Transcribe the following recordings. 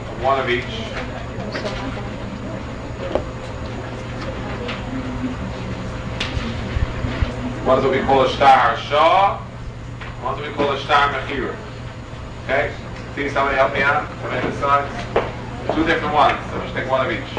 One of each. One is what we call a star shah. One is what we call a star mechira. Okay? See, somebody help me out? Somebody this side? Two different ones. So just take one of each.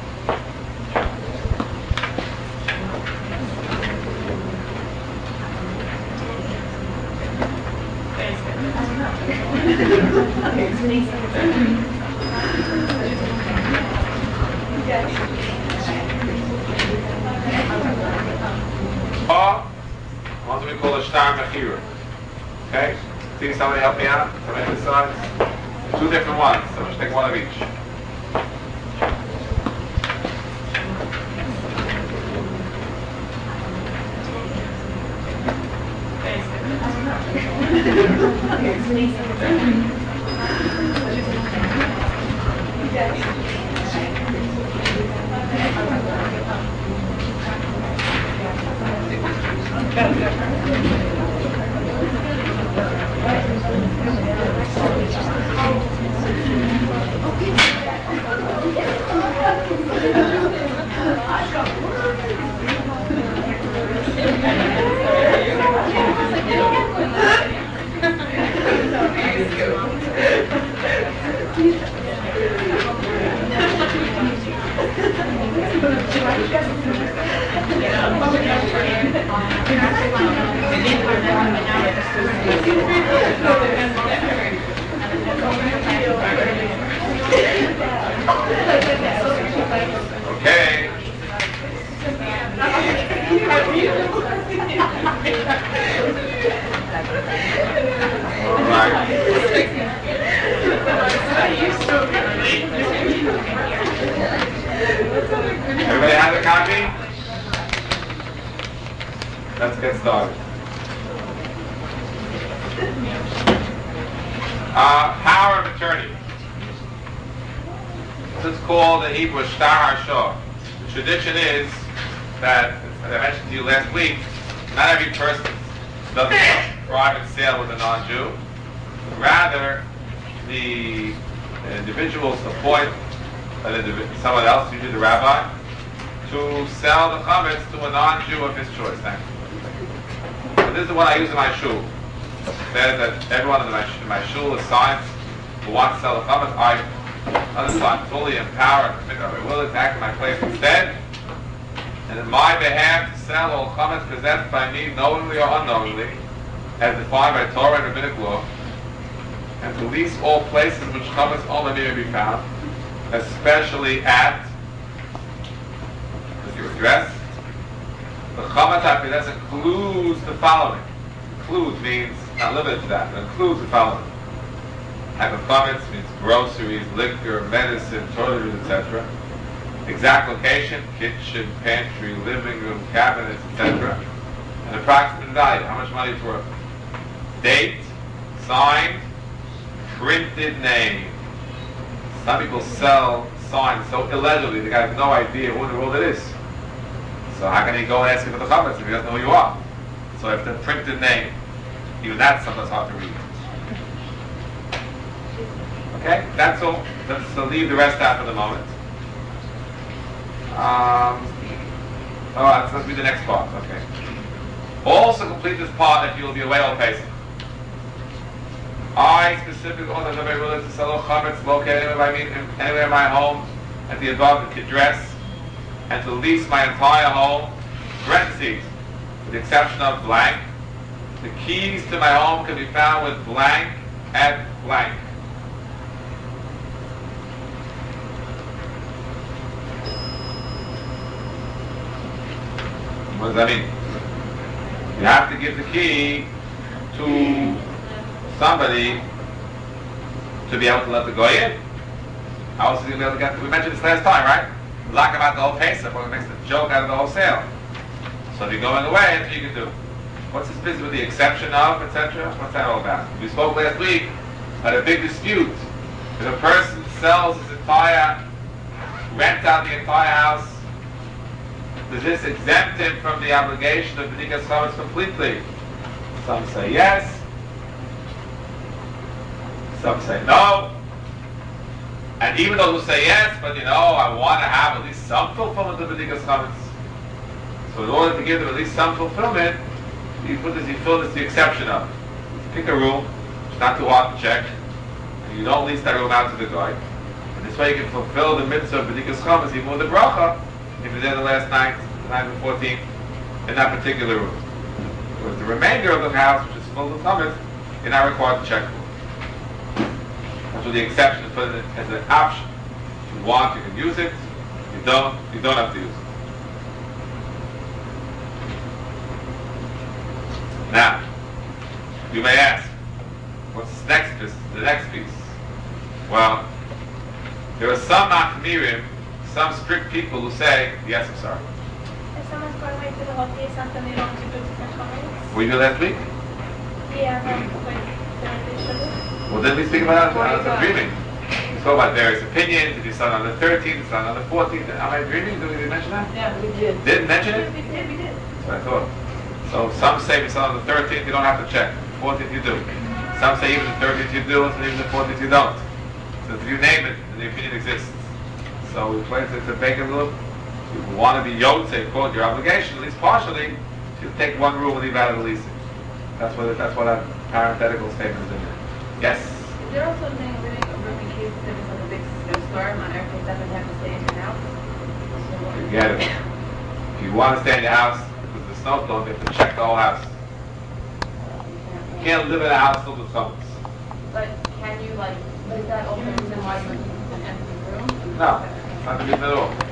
One we call a star mechira. Okay? See, somebody help me out? Somebody this side? Two different ones. So just take one of each. Okay. All right. Everybody has a copy? Let's get started. Power of attorney. This is called in Hebrew shtar shah. The tradition is that, as I mentioned to you last week, not every person does a private sale with a non-Jew. Rather, the individuals appoint someone else, usually the rabbi, to sell the chametz to a non-Jew of his choice. Thank you. So this is what I use in my shul. It says that everyone in my shul is signs who wants to sell the chametz. I'm fully empowered to figure out my will to act in my place instead, and in my behalf to sell all chametz possessed by me, knowingly or unknowingly, as defined by Torah and rabbinic law, and to lease all places which chametz only may be found, especially at, let's give address. The chametz I possess includes the following. Includes means not limited to that, but includes the following. Type of chametz means groceries, liquor, medicine, toiletries, etc. Exact location, kitchen, pantry, living room, cabinets, etc. And approximate value, how much money it's worth. Date, signed, printed name. Some people sell signs so illegibly, the guy has no idea who in the world it is. So how can he go and ask you for the chametz if he doesn't know who you are? So if the printed name, even that's sometimes hard to read. Okay, that's all. Let's leave the rest out for the moment. Let's read the next part. Okay. Also complete this part if you will be away all Pesach. I specifically order the willing to sell chametz located anywhere in my home at the above address, and to lease my entire home, parentheses, with the exception of blank. The keys to my home can be found with blank at blank. What does that mean? You have to give the key to somebody to be able to let the guy in. How else is he going to be able to get? We mentioned this last time, right? Lock about the whole Pesach, but it makes a joke out of the whole sale. So if you're going away, that's what you can do. What's this business with the exception of, etc.? What's that all about? We spoke last week about a big dispute. If a person sells his rents out the entire house, does this exempt him from the obligation of b'dikas chametz completely? Some say yes. Some say no. And even those who say yes, but I want to have at least some fulfillment of B'dikas Chametz. So in order to give them at least some fulfillment, you fill this the exception of. Pick a room, it's not too hard to check, and you don't lease that room out to the guy. And this way you can fulfill the mitzvah of B'dikas Chametz, even with the bracha, if you're there the last night, the night of the 14th, in that particular room. Whereas the remainder of the house, which is full of chametz, you're not required to check for. That's what the exception is put in as an option. If you want, you can use it. If you don't have to use it. Now, you may ask, what's the next piece? Well, there are some Machmirim, some strict people who say, yes, I'm sorry. If someone's going away for the holiday, something they don't do to the comments? Were you here last week? Yeah, Well, then we speak about dreaming. We spoke about various opinions. If you saw it on the 13th, it's on the 14th. Am I dreaming? Did we mention that? Yeah, we did. Didn't mention it? We did. That's what I thought. So some say if you saw it on the 13th, you don't have to check. The 14th, you do. Some say even the 13th you do, and even the 14th you don't. So if you name it, then the opinion exists. So we plan to make a little. If you want to be Yotze, quote, your obligation, at least partially, to take one room and leave out of the leasing. That's what that parenthetical statement is in there. Yes? Is there also something living over in case there was like a big snowstorm on everything that would have to stay in your house? You get it. If you want to stay in your house with the snowstorm, you have to check the whole house. You can't live in a house filled with stones. But can you is that also the reason why you're looking for an empty room? No, it's not the reason at all.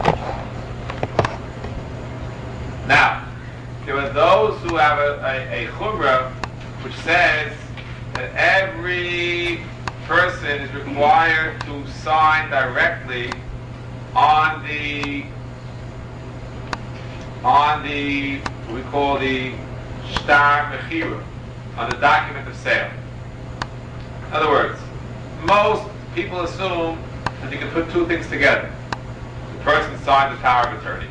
Now, there are those who have a chumrah which says that every person is required to sign directly on the what we call the shtar mechira, on the document of sale. In other words, most people assume that you can put two things together. The person signed the power of attorney,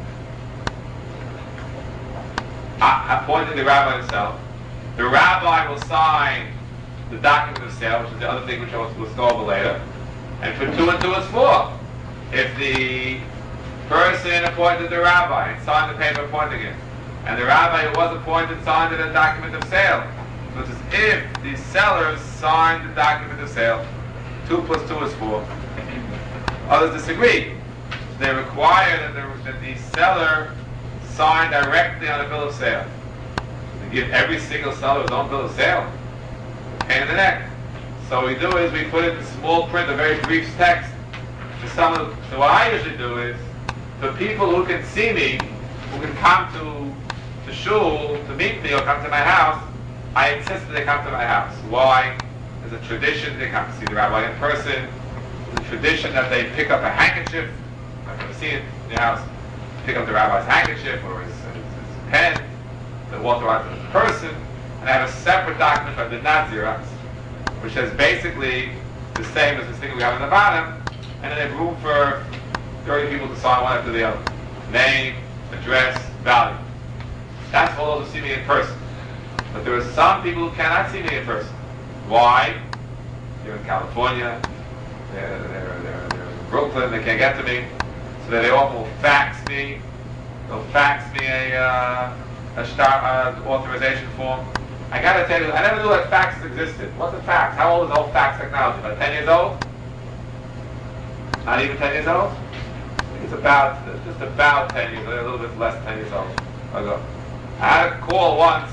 appointing the rabbi himself. The rabbi will sign the document of sale, which is the other thing which we'll go over later. And for 2 and 2 is 4. If the person appointed the rabbi and signed the paper appointing him, and the rabbi who was appointed signed the document of sale, so it's as if the sellers signed the document of sale, 2 plus 2 is 4. Others disagree. They require that the seller sign directly on the bill of sale. We give every single seller his own bill of sale. Pain in the neck. So what we do is we put it in small print, a very brief text. So what I usually do is, for people who can see me, who can come to shul to meet me or come to my house, I insist that they come to my house. Why? There's a tradition they come to see the rabbi in person. There's a tradition that they pick up a handkerchief. I've never seen it in your house. Pick up the rabbi's handkerchief or his pen, they authorize it in person, and I have a separate document I did not Xerox, which says basically the same as this thing we have on the bottom, and then they have room for 30 people to sign one after the other. Name, address, value. That's for those who see me in person. But there are some people who cannot see me in person. Why? They're in California, they're in Brooklyn, they can't get to me. So they often will fax me. They'll fax me a authorization form. I gotta tell you, I never knew that faxes existed. What's a fax? How old is old fax technology? About 10 years old? Not even 10 years old? I think it's just about 10 years, a little bit less than 10 years old ago. I had a call once.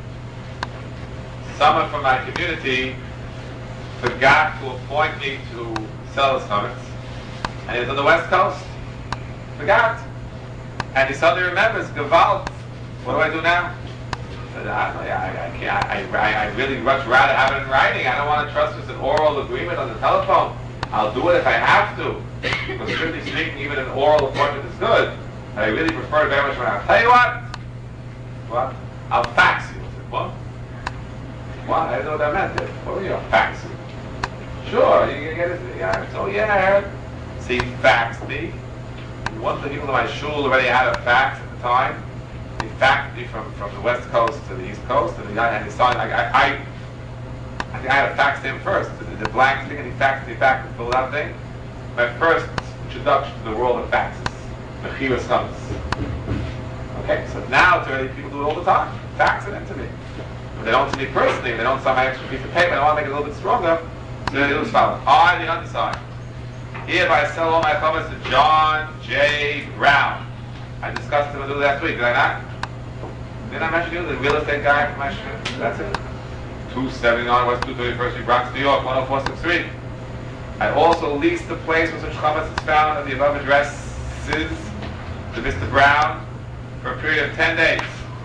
Someone from my community forgot to appoint me to sell his chametz, and he was on the West Coast. Forgot. And he suddenly remembers, Gewalt, what do I do now? I said, I can't. I really much rather have it in writing. I don't want to trust just an oral agreement on the telephone. I'll do it if I have to. Because strictly speaking, even an oral appointment is good. But I really prefer it very much when I'll tell you what? I'll fax you. I said, what? What? I didn't know what that meant. What were you? I'll fax you. Sure, you can get it. Yeah. So yeah, I heard. So he faxed me. One of the people in my shul already had a fax at the time. He faxed me from the West Coast to the East Coast, and he signed. I think I had to fax to him first. the blank thing, and he faxed me back and filled out thing. My first introduction to the world of faxes. Mechiras Chametz. Okay, so now it's already people do it all the time. Fax it into me. But they don't to me personally, they don't sign my extra piece of paper, I want to make it a little bit stronger. So they do as follows. I, the undersigned, hereby sell all my chametz to John J. Brown. I discussed him last week, did I not? Didn't I mention you? The real estate guy from my shit? That's it. 279 West 231st Street, Bronx, New York, 10463. I also leased the place where such chametz is found at the above addresses to Mr. Brown for a period of 10 days.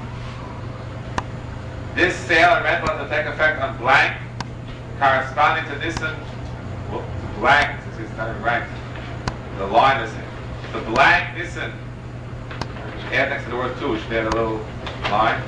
This sale and rental is to take effect on blank, corresponding to this and blank. This is not even right. The line is here. The blank this and add next to the word two. We should add a little line.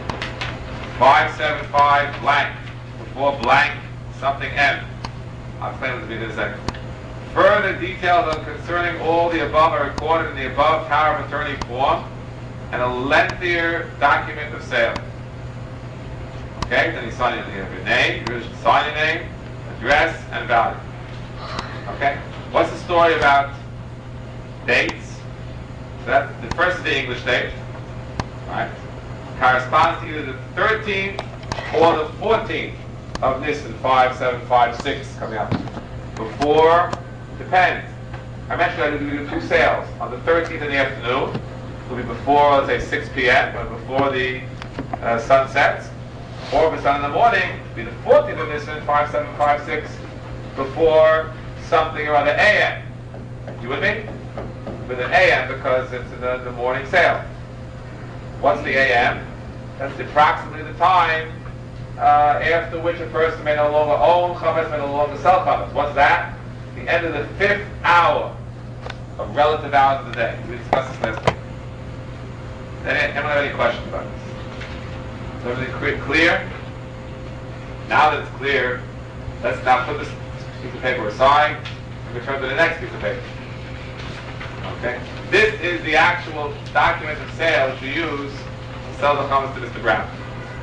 575 blank before blank something M. I'll explain this to you in a second. Further details concerning all the above are recorded in the above power of attorney form and a lengthier document of sale. Okay, then you sign your name, you sign your name, address, and value. Okay, what's the story about dates? So that the first is the English date, right? Corresponds to either the 13th or the 14th of Nisan 5756 coming up. Before, depends. I mentioned I do two sales. On the 13th in the afternoon, it'll be before, let's say 6 p.m., but before the sun sets. Or if it's done in the morning, it'll be the 14th of Nisan 5756 before something around the a.m. You with me? With an a.m. because it's the morning sale. What's the a.m.? That's approximately the time after which a person may no longer own chametz, may no longer sell chametz. What's that? The end of the 5th hour of relative hours of the day. We discussed this last week. Anyone have any questions about this? Is everything clear? Now that it's clear, let's now put this piece of paper aside and return to the next piece of paper. Okay? This is the actual document of sale that you use to sell the chametz to Mr. Brown.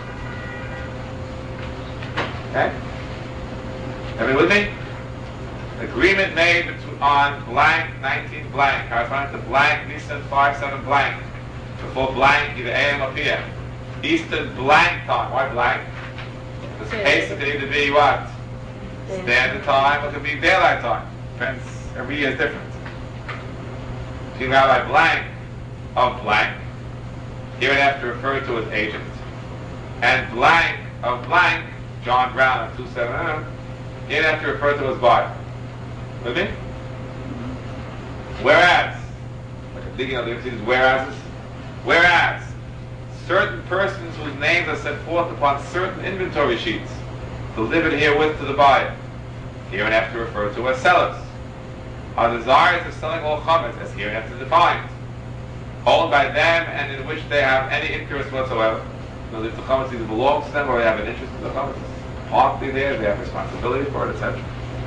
Okay? Everybody with me? Agreement made on blank 19 blank, corresponding to blank Nisan 57 blank, before blank either AM or PM. Eastern blank time. Why blank? Because case it can either be what? Standard time or it could be daylight time. Depends. Every year is different. King Rabbi blank of blank, hereinafter referred to as agent, and blank of blank, John Brown of 270, hereinafter referred to as buyer. With me? Whereas, like I'm digging out, you see these whereases? Whereas, certain persons whose names are set forth upon certain inventory sheets, delivered herewith to the buyer, hereinafter referred to as sellers, are desirous of selling all chametz, as hereinafter defined, owned by them and in which they have any interest whatsoever. So if the chametz either belongs to them or they have an interest in the chametz, partly there, they have responsibility for it, etc.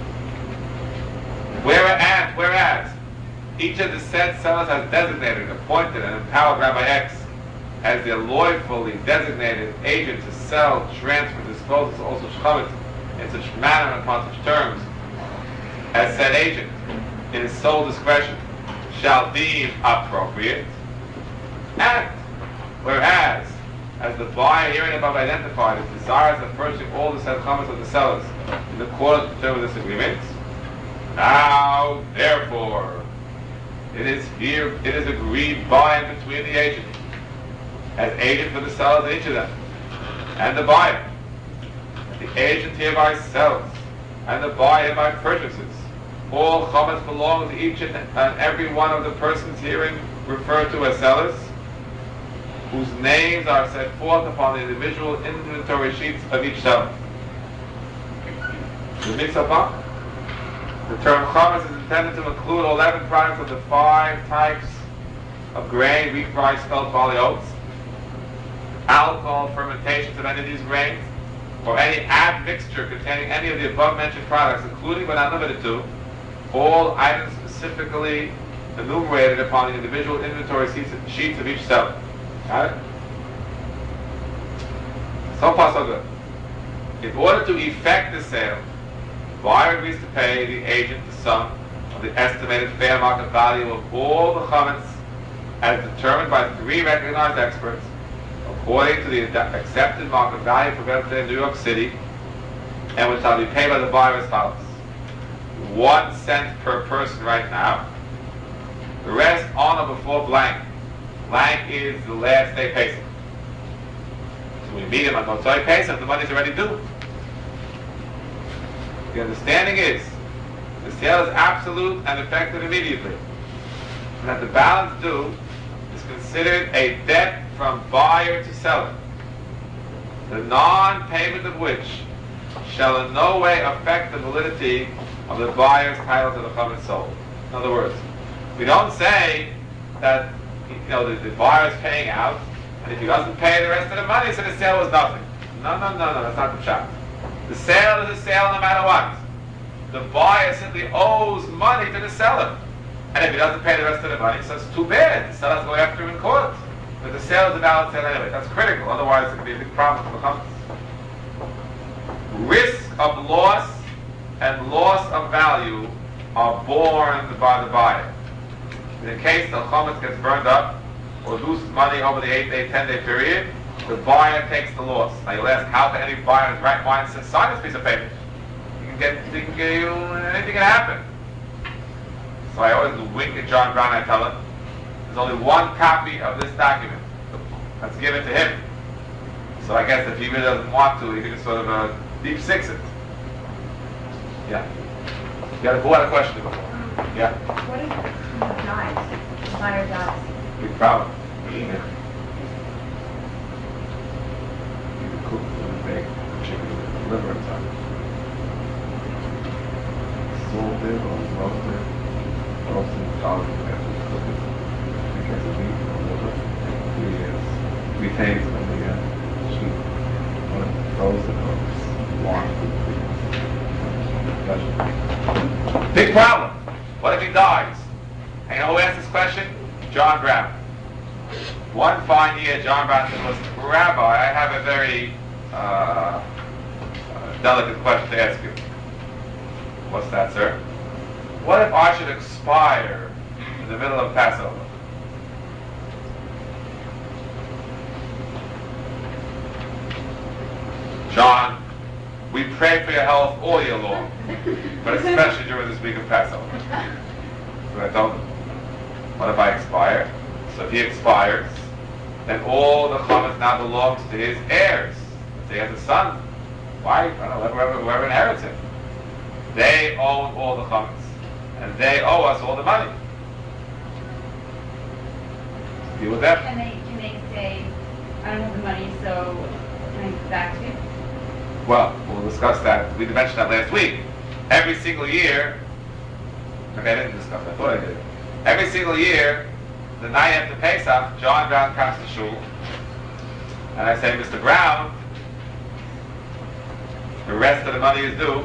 Whereas each of the said sellers has designated, appointed, and empowered Rabbi X as their lawfully designated agent to sell, transfer, dispose of all such chametz in such manner and upon such terms as said agent, in his sole discretion, shall deem appropriate. And whereas, as the buyer herein above identified is desirous of purchasing all the said chametz of the sellers in accordance with the terms of this agreement, now therefore it is agreed by and between the agent, as agent for the sellers of each of them, and the buyer. The agent hereby sells, and the buyer hereby purchases. All chametz belongs to each and every one of the persons herein referred to as sellers, whose names are set forth upon the individual inventory sheets of each seller. The mix up? The term chametz is intended to include 11 products of the 5 types of grain, wheat, rye, spelt, barley, oats, alcohol, fermentations of any of these grains, or any admixture containing any of the above-mentioned products, including but not limited to all items specifically enumerated upon the individual inventory sheets of each seller. Got it? So far, so good. In order to effect the sale, buyer agrees to pay the agent the sum of the estimated fair market value of all the chametz as determined by 3 recognized experts according to the accepted market value presented in New York City, and which shall be paid by the buyer as follows: 1 cent per person right now. The rest on or before blank. Blank is the last day Pesach. So we meet him on Motzei Pesach, the money's already due. The understanding is the sale is absolute and effective immediately, and that the balance due is considered a debt from buyer to seller, the non-payment of which shall in no way affect the validity of the buyer's title to the chametz sold. In other words, we don't say that the buyer is paying out, and if he doesn't pay the rest of the money, so the sale was nothing. No, that's not the shot. The sale is a sale no matter what. The buyer simply owes money to the seller, and if he doesn't pay the rest of the money, so it's too bad. The seller's going after him in court. But the sale is a valid sale anyway. That's critical. Otherwise, it could be a big problem for the chametz. Risk of loss and loss of value are borne by the buyer. In case the chametz gets burned up or loses money over the 8-day, 10-day period, the buyer takes the loss. Now you'll ask, how can any buyer in his right mind sign this piece of paper? Anything can happen. So I always wink at John Brown and I tell him, there's only 1 copy of this document that's given to him. So I guess if he really doesn't want to, he can just sort of deep six it. Yeah. Who had a question before? Yeah. What if he dies? The buyer dies. Big problem. You can cook and bake chicken with liver inside. Salted or roasted, solid, after you cook it. Because of meat or liver, retains from the sheep. When it's frozen or warm. Big problem. What if he dies? And you know who asked this question? John Brown. One fine year, John Brown said, "Listen, Rabbi, I have a very delicate question to ask you." What's that, sir? What if I should expire in the middle of Passover? John, we pray for your health all year long, but especially during this week of Passover. So I told him, what if I expire? So if he expires, then all the chametz now belongs to his heirs. Let's say he has a son, wife, I don't know, whoever inherits him. They own all the chametz, and they owe us all the money. Deal with that? Can they say, I don't have the money, so can I give it back to you? Well, we'll discuss that. We mentioned that last week. Every single year, okay, I didn't discuss that, I thought I did. Every single year, the night after Pesach, John Brown comes to shul, and I say, Mr. Brown, the rest of the money is due.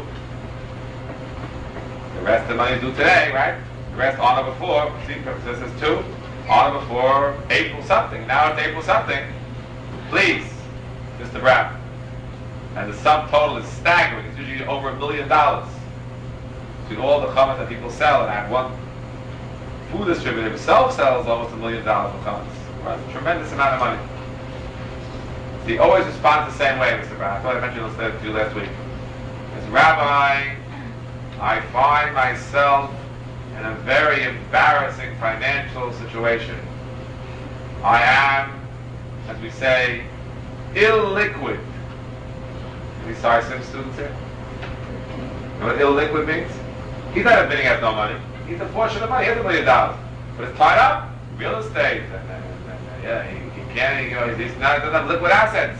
The rest of the money is due today, right? The rest on or before, see, this is 2, on or before April something. Now it's April something. Please, Mr. Brown. And the sum total is staggering. It's usually over $1 million. Between all the chametz that people sell, and I have one food distributor himself sells almost $1 million of chametz. Right? A tremendous amount of money. So he always responds the same way, Mr. Brown. I thought I mentioned this to you last week. He says, Rabbi, I find myself in a very embarrassing financial situation. I am, as we say, illiquid. Any SARSIM students here? You know what illiquid means? He's not admitting he has no money. He's a portion of money. He has $1 million. But it's tied up. Real estate. Yeah, he can't, he's not, doesn't have liquid assets.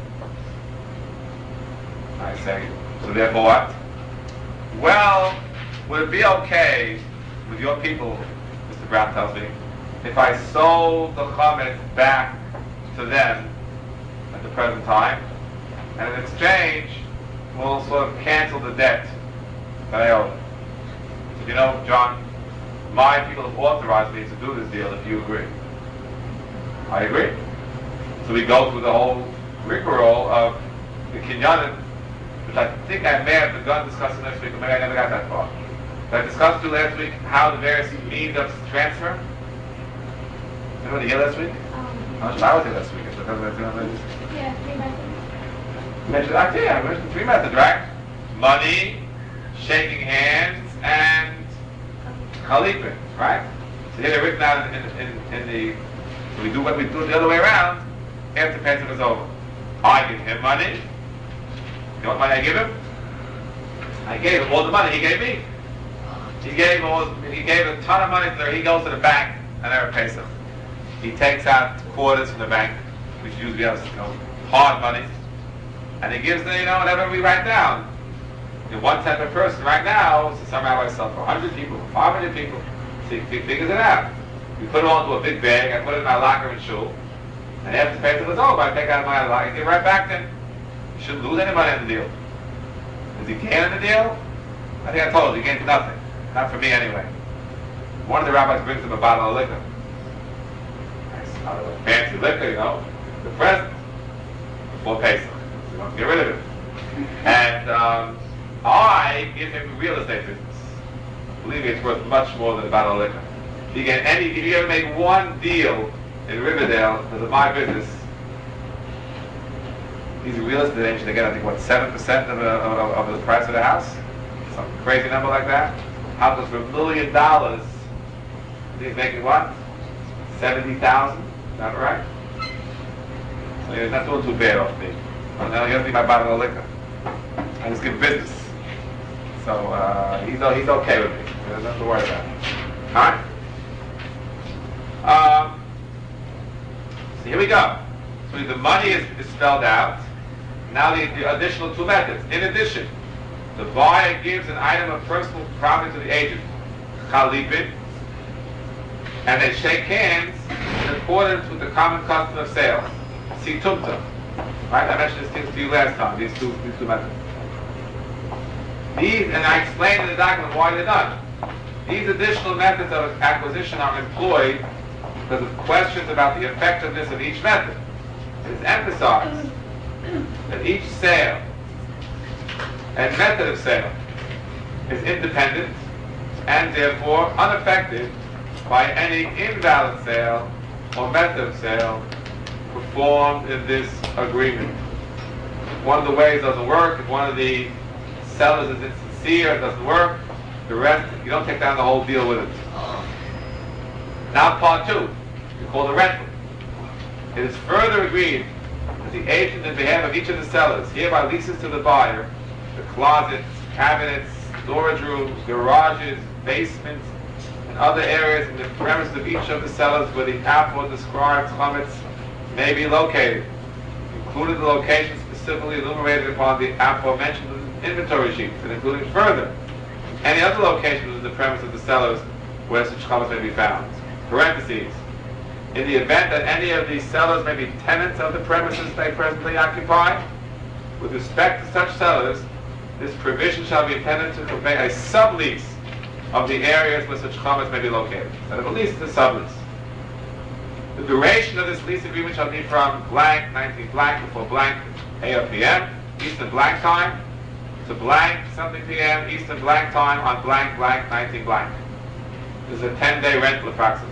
I say, so therefore what? Well, would it be okay with your people, Mr. Brown tells me, if I sold the chametz back to them at the present time, and in exchange, we'll sort of cancel the debt that I owe them? So, you know, John, my people have authorized me to do this deal if you agree. I agree. So we go through the whole rigmarole of the kinyanim which I think I may have begun discussing last week, or maybe I never got that far. But I discussed with you last week how the various means of transfer. Anybody here last week? I was here last week. Yeah, 3 methods. I mentioned 3 methods, right? Money, shaking hands, and chalipin, right? So here they're written out in the. So we do what we do the other way around after Pesach is over. I give him money. You know what money I give him? I gave him all the money he gave me. He gave a ton of money. He goes to the bank and I pays him. He takes out quarters from the bank, which usually has hard money, and he gives whatever we write down. One type of person right now, so some rabbis sell for 100 people, for 500 people. So he figures it out. We put it all into a big bag. I put it in my locker in shul. And after Pesach was over, I take out my locker and give it right back to him. You shouldn't lose any money on the deal. Does he gain on the deal? I think I told you, he gains nothing. Not for me anyway. One of the rabbis brings him a bottle of liquor. Nice, fancy liquor, the present. Before Pesach. So don't get rid of it. And I give him real estate business. Believe me, it's worth much more than a bottle of liquor. If you ever make one deal in Riverdale because of my business, he's a real estate agent. They get, I think, 7% of the price of the house? Some crazy number like that. House was for $1 million. He's making what? 70,000? Is that right? So he's not doing too bad off me. Well, now he doesn't need my bottle of liquor. I just give business. So he's okay with me. There's nothing to worry about. Alright? So here we go. So the money is spelled out. Now the additional 2 methods. In addition, the buyer gives an item of personal property to the agent, chalipin, and they shake hands in accordance with the common custom of sale, situmta. Right? I mentioned this to you last time. These two methods. And I explained in the document why they're done. These additional methods of acquisition are employed because of questions about the effectiveness of each method. It is emphasized that each sale and method of sale is independent and therefore unaffected by any invalid sale or method of sale performed in this agreement. If one of the ways doesn't work, if one of the sellers is insincere, it doesn't work, the rest, you don't take down the whole deal with it. Now part 2, you call the rental. It is further agreed that the agent in behalf of each of the sellers hereby leases to the buyer the closets, cabinets, storage rooms, garages, basements, and other areas in the premises of each of the sellers where the aforedescribed chametz may be located, including the location specifically enumerated upon the aforementioned inventory sheets, and including further any other locations in the premise of the sellers where such chametz may be found. Parentheses. In the event that any of these sellers may be tenants of the premises they presently occupy, with respect to such sellers, this provision shall be intended to convey a sublease of the areas where such chametz may be located. Instead of a lease, it's a sublease. The duration of this lease agreement shall be from blank, 19 blank, before blank, AM PM, Eastern blank time, to blank, something PM, Eastern blank time, on blank, blank, 19 blank. This is a 10-day rental approximately.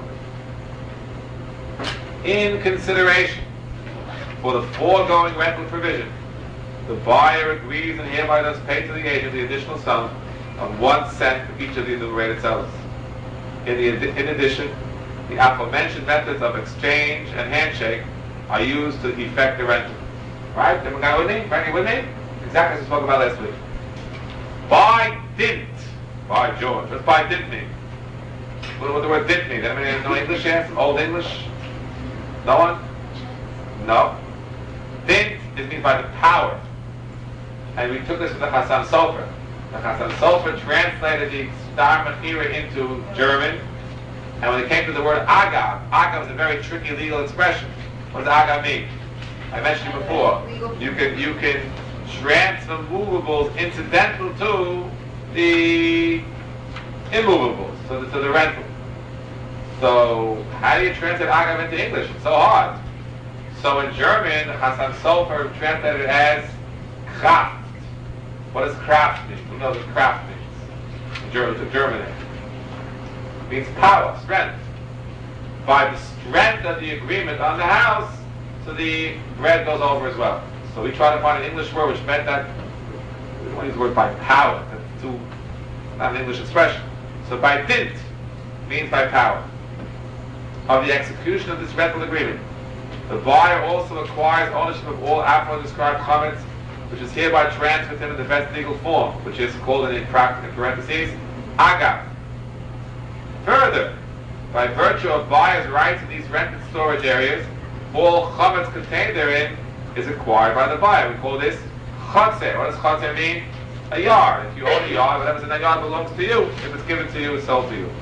In consideration for the foregoing rental provision, the buyer agrees and hereby does pay to the agent the additional sum of 1 cent for each of the enumerated sellers. In addition, the aforementioned methods of exchange and handshake are used to effect the rental. Right? Everyone got with me? Frankie with me? Exactly as we spoke about last week. By dint. By George. What's by dint mean? What does the word dint mean? Anybody know English here? Some old English? No one? No. Dint means by the power. And we took this from the Chassan Sofer. The Chassan Sofer translated the Star Mechira into German. And when it came to the word agav, agav is a very tricky legal expression. What does agav mean? I mentioned it before. You can transfer movables incidental to the immovables, to the rental. So how do you translate agav into English? It's so hard. So in German, Hassan Sofer translated it as kraft. What does Kraft mean? Who knows what Kraft means? In German. It means power, strength. By the strength of the agreement on the house, so the bread goes over as well. So we try to find an English word which meant that, we don't use the word by power, that's not an English expression. So by dint means by power of the execution of this rental agreement. The buyer also acquires ownership of all aforementioned described chametz, which is hereby transferred to him in the best legal form, which is called in parentheses, agav. Further, by virtue of buyer's rights in these rented storage areas, all chametz contained therein is acquired by the buyer. We call this chotzer. What does chotzer mean? A yard. If you own a yard, whatever's in that yard belongs to you. If it's given to you, it's sold to you.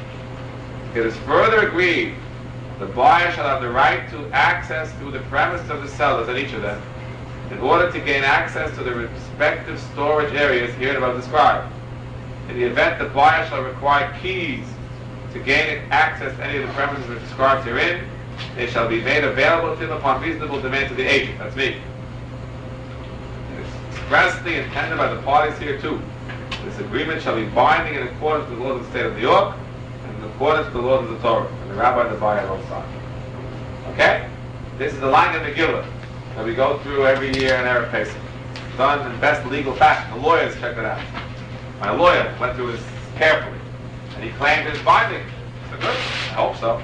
It is further agreed the buyer shall have the right to access through the premises of the sellers at each of them in order to gain access to the respective storage areas hereinabove described. In the event the buyer shall require keys to gain access to any of the premises which are described herein, they shall be made available to him upon reasonable demand to the agent. That's me. It is expressly intended by the parties here too. This agreement shall be binding in accordance with the laws of the state of New York and in accordance with the laws of the Torah, and the rabbi and the buyer both sign. Okay? This is the line of Megillah that we go through every year in Erev Pesach. Done in best legal fashion. The lawyers checked it out. My lawyer went through this carefully, and he claimed it's binding. So good. I hope so.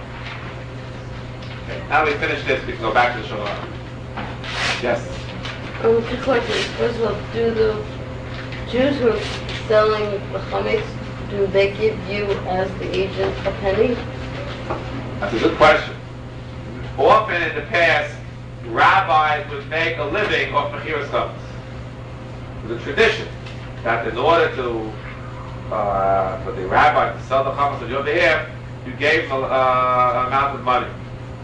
Okay. Now that we finish this, we can go back to the Shulchan. Yes? Two questions. First of all, do the Jews who are selling the chametz, do they give you as the agent a penny? That's a good question. Often in the past, rabbis would make a living off mechiras chametz. The tradition that in order to for the rabbi to sell the chametz on your behalf, you gave him an amount of money.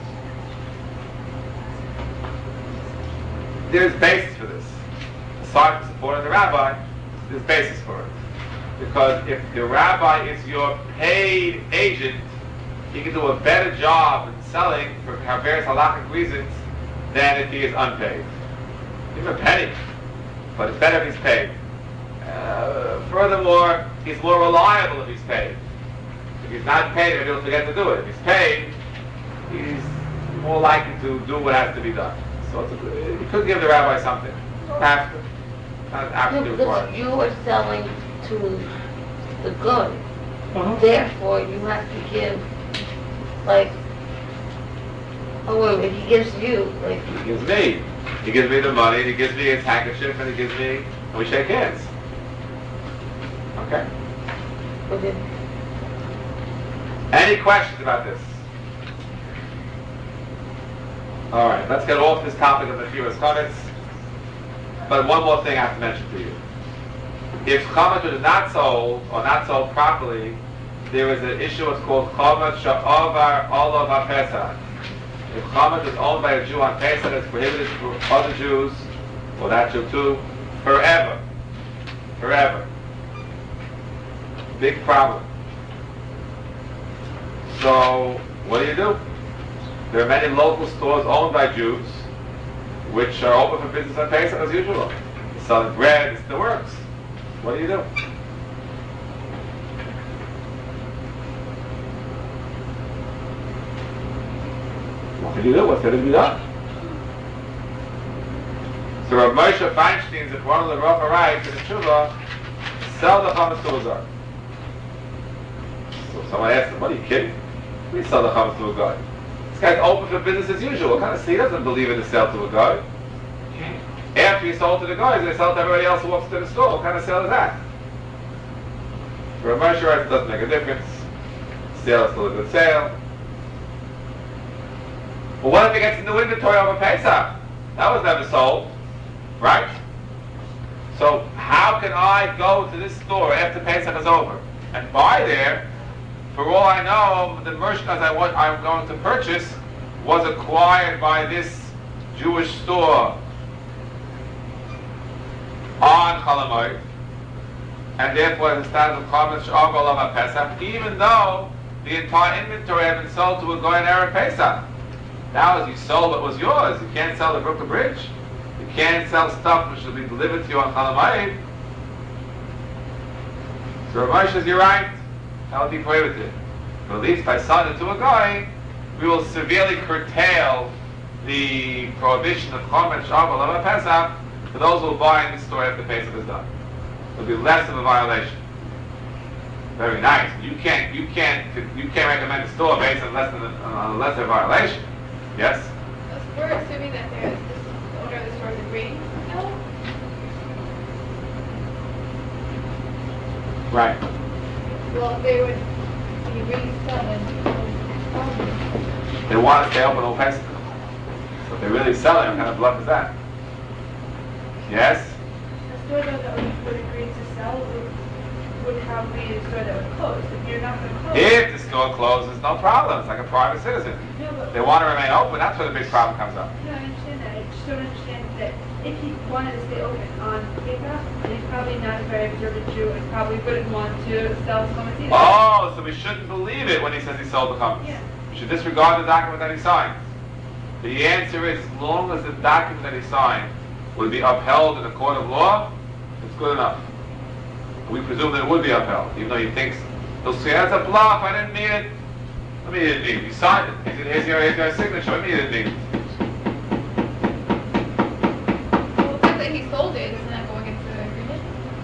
There's basis for this. Aside from supporting the rabbi, there's basis for it. Because if the rabbi is your paid agent, he can do a better job in selling for various halakhic reasons than if he is unpaid. Give him a penny, but it's better if he's paid. Furthermore, he's more reliable if he's paid. If he's not paid, he'll forget to do it. If he's paid, he's more likely to do what has to be done. So you could give the rabbi something. Have to. Not absolutely required. You are selling to the good. Therefore, you have to give, like, if he gives you, like... He gives me. He gives me the money, he gives me his handkerchief, and he gives me, and we shake hands. Okay? Okay. Any questions about this? All right, let's get off this topic of the mechiras chametz. But one more thing I have to mention to you. If chametz is not sold, or not sold properly, there is an issue what's called chametz sha'avar olav ha'pesach. If chametz is owned by a Jew on Pesach, it's prohibited for other Jews, or that Jew too, forever. Forever. Big problem. So, what do? There are many local stores owned by Jews, which are open for business on Pesach as usual. Selling bread, it's the works. What do? What can you do? What's going to be done? So Rav Moshe Feinstein's if one of the Rav writes in the Tshuva, sell the chametz to a guy. So someone asked him, what are you kidding? We sell the chametz to a guy. This guy's open for business as usual. What kind of, he doesn't believe in the sale to a guy. After he sold to the guys, they sell to everybody else who walks to the store. What kind of sale is that? Rav Moshe writes, it doesn't make a difference. Sale is still a good sale. But what if he gets a new inventory over Pesach? That was never sold, right? So how can I go to this store after Pesach is over and buy there? For all I know, the merchandise I'm going to purchase was acquired by this Jewish store on Chol Hamoed, and therefore the status of chametz sha'avar olav ha'pesach, even though the entire inventory had been sold to a guy in Erev Pesach. Now, as you sold what was yours, you can't sell the Brooklyn Bridge. You can't sell stuff which will be delivered to you on Chol Hamoed. So Rav Moshe says, you're right, that would be prohibited. But at least by selling it to a guy, we will severely curtail the prohibition of Chometz Shabbos Lama Pesach for those who will buy in the store after Pesach is done. It will be less of a violation. Very nice. You can't recommend a store based on less than a lesser violation. Yes? We're assuming that the owner of the store is agreeing. No. Right. Well, they would be reselling. They want to stay open all Pesach. So if they're really selling, what kind of bluff is that? Yes? A store that would agree to sell would have be a store that would close. If you're not going to close. If the store closes, no problem. It's like a private citizen. No, but They want to remain open, that's where the big problem comes up. No, I understand that. I just don't understand that if he wanted to stay open on Pesach, then he's probably not a very observant Jew and probably wouldn't want to sell chametz either. Oh, so we shouldn't believe it when he says he sold the chametz. Yeah. We should disregard the document that he signed. The answer is, as long as the document that he signed would be upheld in a court of law, it's good enough. We presume that it would be upheld, even though he thinks, he'll say, that's a bluff, I didn't mean it. Let me read it. You signed it. Here's your signature. Let me read it. Well, the fact that he sold it, isn't that going into the agreement?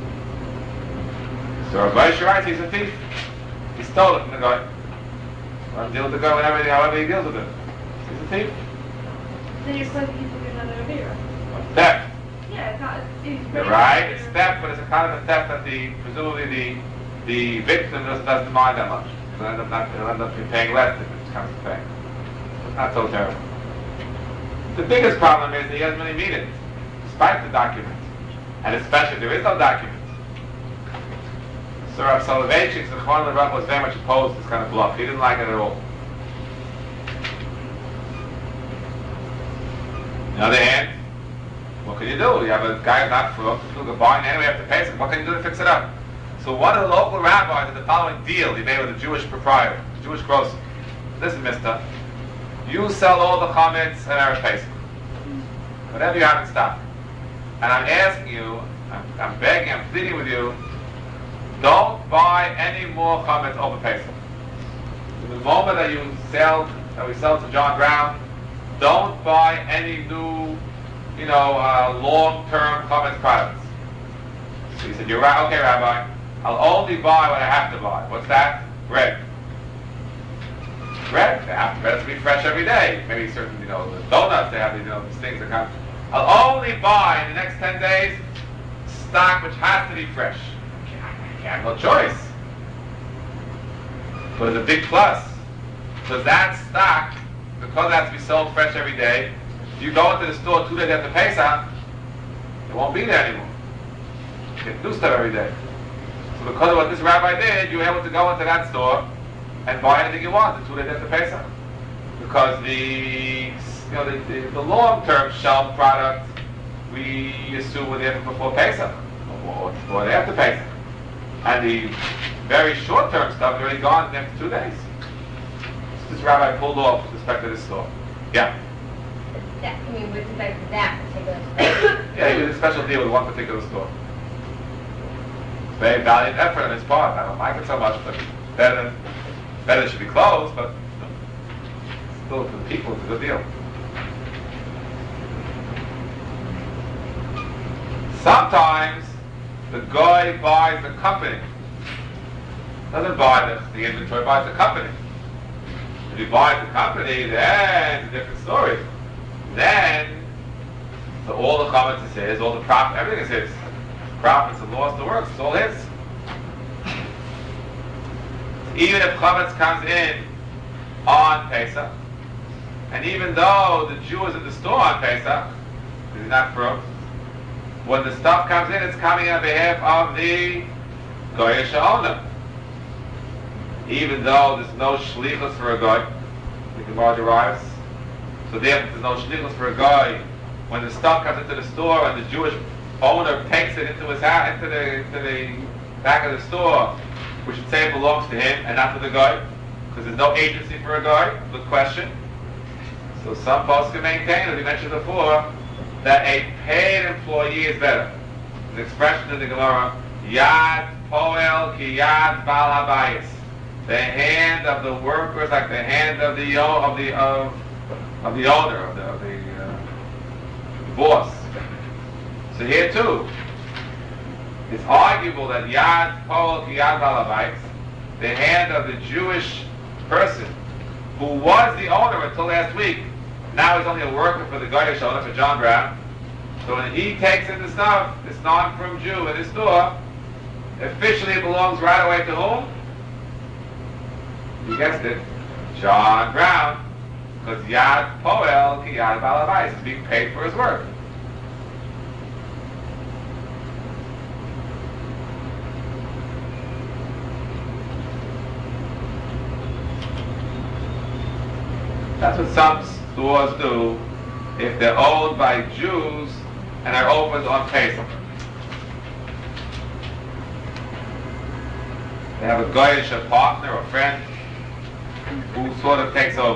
So Rav Moshe writes, he's a thief. He stole it from the guy. Let him deal with the guy however he deals with it. He's a thief. Then you're supposed to keep doing another Avera. Theft. Yeah, it's not. You're right. It's theft, but it's a kind of a theft that presumably the victim doesn't mind that much. He'll end up paying less if it comes to paying. It's not so terrible. The biggest problem is that he doesn't really mean it, despite the document. And especially if there is no document. So Rav Soloveitchik, the Chorn of the Rav, was very much opposed to this kind of bluff. He didn't like it at all. On the other hand, what can you do? You have a guy who's not for a barn anyway after Pesach. What can you do to fix it up? So one of the local rabbis did the following deal he made with a Jewish proprietor, a Jewish grocer. Listen, mister, you sell all the chametz and Erev Pesach. Whatever you have in stock. And I'm asking you, I'm begging, I'm pleading with you, don't buy any more chametz over Pesach. From the moment that we sell to John Brown, don't buy any new, long-term chametz products. So he said, you're right, okay, Rabbi. I'll only buy what I have to buy. What's that? Bread. Bread has to be fresh every day. Maybe certain, the donuts, they have these things that come. I'll only buy in the next 10 days stock which has to be fresh. I have no choice. But it's a big plus. So that stock, because it has to be sold fresh every day, if you go into the store 2 days after Pesach, it won't be there anymore. You get new stuff every day. So because of what this rabbi did, you were able to go into that store and buy anything you wanted 2 days after Pesach. Because the long-term shelf product, we assume was there before Pesach, or after Pesach. And the very short-term stuff is already gone in the next 2 days. So this rabbi pulled off with respect to this store. Yeah? With respect to that particular store? Yeah, he did a special deal with one particular store. Very valiant effort on his part. I don't like it so much, but better it should be closed, but still for the people it's a good deal. Sometimes the guy buys the company. Doesn't buy the inventory, buys the company. If he buys the company, then it's a different story. Then all the chametz is his, all the profit, everything is his. Profits and loss, the works, it's all his. Even if chametz comes in on Pesach, and even though the Jew is in the store on Pesach, he's not broke, when the stuff comes in, it's coming on behalf of the Goyish owner. Even though there's no shlichus for a guy, the Gemara derives. So therefore there's no shlichus for a guy. When the stuff comes into the store and the Jewish owner takes it into his house, into the back of the store, we should say it belongs to him and not to the guy, because there's no agency for a guy. Good question. So some folks can maintain, as we mentioned before, that a paid employee is better. The expression in the Gemara, Yad poel ki yad bal habayis. The hand of the workers, like the hand of the owner, of the boss. So here too, it's arguable that yad poel ki yad bal habayis, the hand of the Jewish person who was the owner until last week, now he's only a worker for the Goyish owner, for John Brown. So when he takes in the stuff, this non-from Jew in his store, officially it belongs right away to whom? You guessed it, John Brown. Because Yad Poel ki Yad Bal Habayis is being paid for his work. That's what some stores do if they're owned by Jews and are opened on Pesach. They have a Goyish, a partner, a friend, who sort of takes over.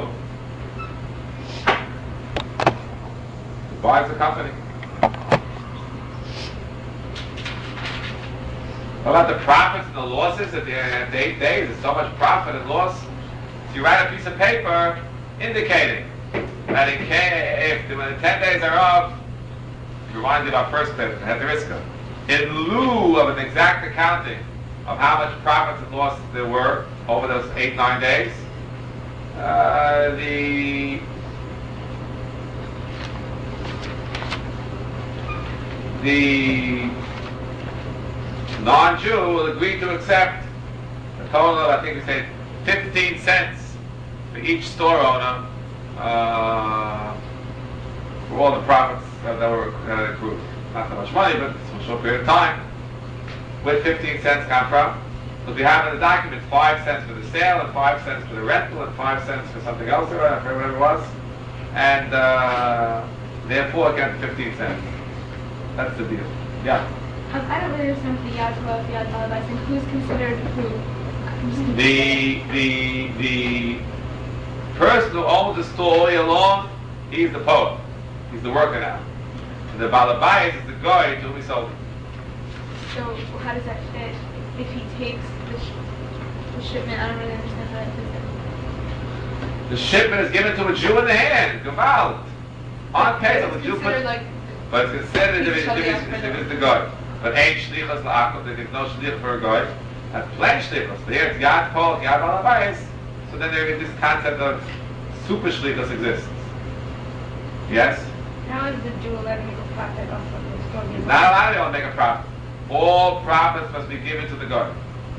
Who buys the company. What about the profits and the losses at the 8 days? There's so much profit and loss. So you write a piece of paper indicating that if when the 10 days are up, it reminds you of our first tip, Hederiska. In lieu of an exact accounting of how much profits and losses there were over those 8-9 days, the non-Jew will agree to accept a total of, I think we said, 15 cents for each store owner for all the profits that were accrued. Not that much money, but for a short period of time. Where 15 cents come from? Because we have in the document 5 cents for the sale, and 5 cents for the rental, and 5 cents for something else, or whatever it was. And therefore, again, 15 cents. That's the deal. Yeah? I don't really understand the Yad Poel, Yad Bal Habayis, and who's considered who? The person who owns the store all year long, he's the poet. He's the worker now. And the Bal Habayis is the guy to whom he sold it. So how does that fit? If he takes the shipment, I don't really understand how that fits in. The shipment is given to a Jew in the hand, Gewalt. On Pesach, the Jew puts... But it's considered if it's the guy. But ain't shlichus la'akum, there's no shlich for a guy. And plenty shlichus. But here it's Yad Poel, Yad Bal Habayis. So then there is this concept of super shlichus exists. Yes? How is the Jew allowed to make a profit off of this store? He's not allowed to make a profit. All profits must be given to the guy.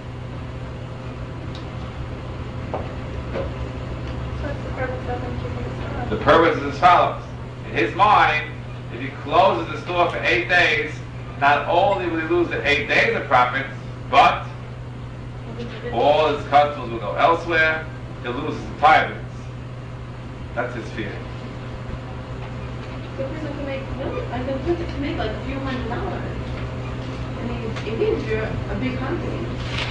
So what's the purpose of him keeping the store? The purpose is as follows. In his mind, if he closes the store for 8 days, not only will he lose the 8 days of profits, but all his customers will go elsewhere. He'll lose his entire business. That's his fear. The person can make millions. I can put it to make like a few $100s. I mean, it is, you're a big company.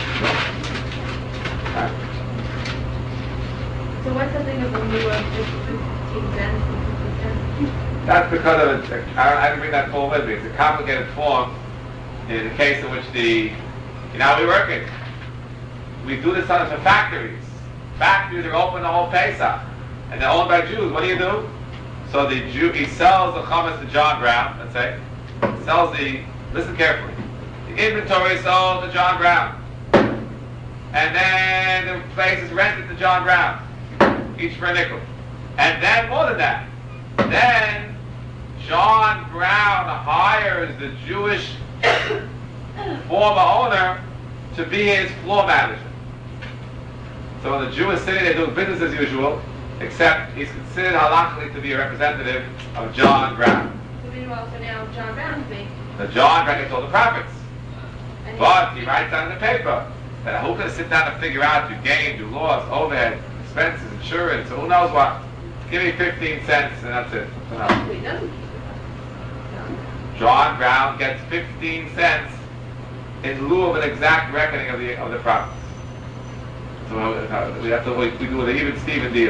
So what's the thing of the new just 15 cents and 50 cents? That's because of it. I didn't bring that form with me. It's a complicated form in the case in which we work it. We do this on for factories. Factories are open the whole Pesach. And they're owned by Jews. What do? So the Jew, he sells the chametz to John Brown, let's say. Listen carefully. The inventory is sold to John Brown. And then the place is rented to John Brown. Each for a nickel. And then more than that. Then John Brown hires the Jewish former owner to be his floor manager. So in the Jewish city they're doing business as usual, except he's considered halachically to be a representative of John Brown. So meanwhile, so now John Brown's making. The John Brown gets all the profits. But he writes down in the paper that who can sit down and figure out your gain, your loss, overhead, expenses, insurance, who knows what. Give me 15 cents and that's it. So he doesn't keep it. John Brown gets 15 cents in lieu of an exact reckoning of the profits. So we do an even Steven deal.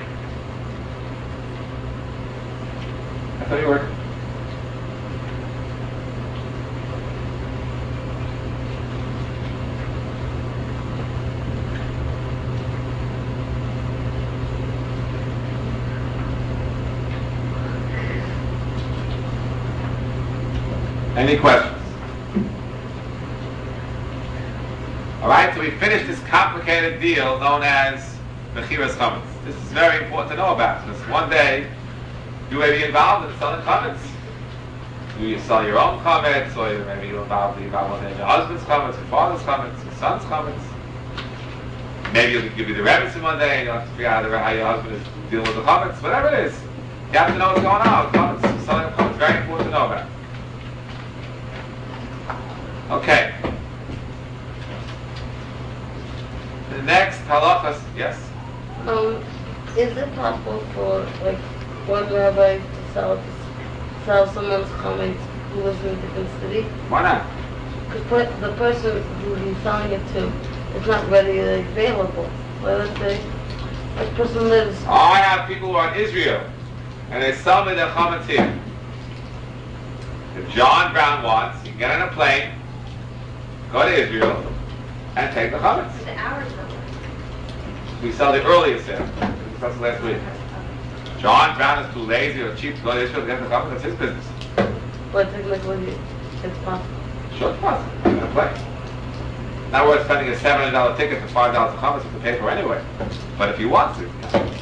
That's how you work. Any questions? Alright, so we finished this complicated deal known as Mechiras Chametz. This is very important to know about, because one day you may be involved in selling chametz. You sell your own chametz, or maybe you're involved in your husband's chametz, your father's chametz, your son's chametz. Maybe you'll give you the rebbetzin one day, and you'll have to figure out how your husband is dealing with the chametz. Whatever it is, you have to know what's going on with chametz. Selling of chametz, very important to know about. Okay. The next halachas, yes? Is it possible for like one rabbi to sell someone's comments who lives in a different city? Why not? Because the person who he's selling it to is not readily available. Well, let's say this person lives. Oh, I have people who are in Israel, and they sell me their chametz here. If John Brown wants, you can get on a plane, go to Israel, and take the chametz. The hours of We sell the earliest sale. That's last week. John Brown is too lazy or cheap to go to Israel to get the chametz. That's his business. But technically, it's possible. Sure, it's possible. On a plane. Not worth spending a $700 ticket for $5 of chametz you have to pay for anyway. But if you want to, yeah.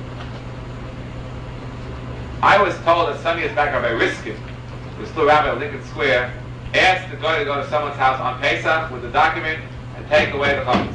I was told that some years back Rabbi Riskin, who's still rabbi of Lincoln Square, asked the guy to go to someone's house on Pesach with the document and take away the chametz.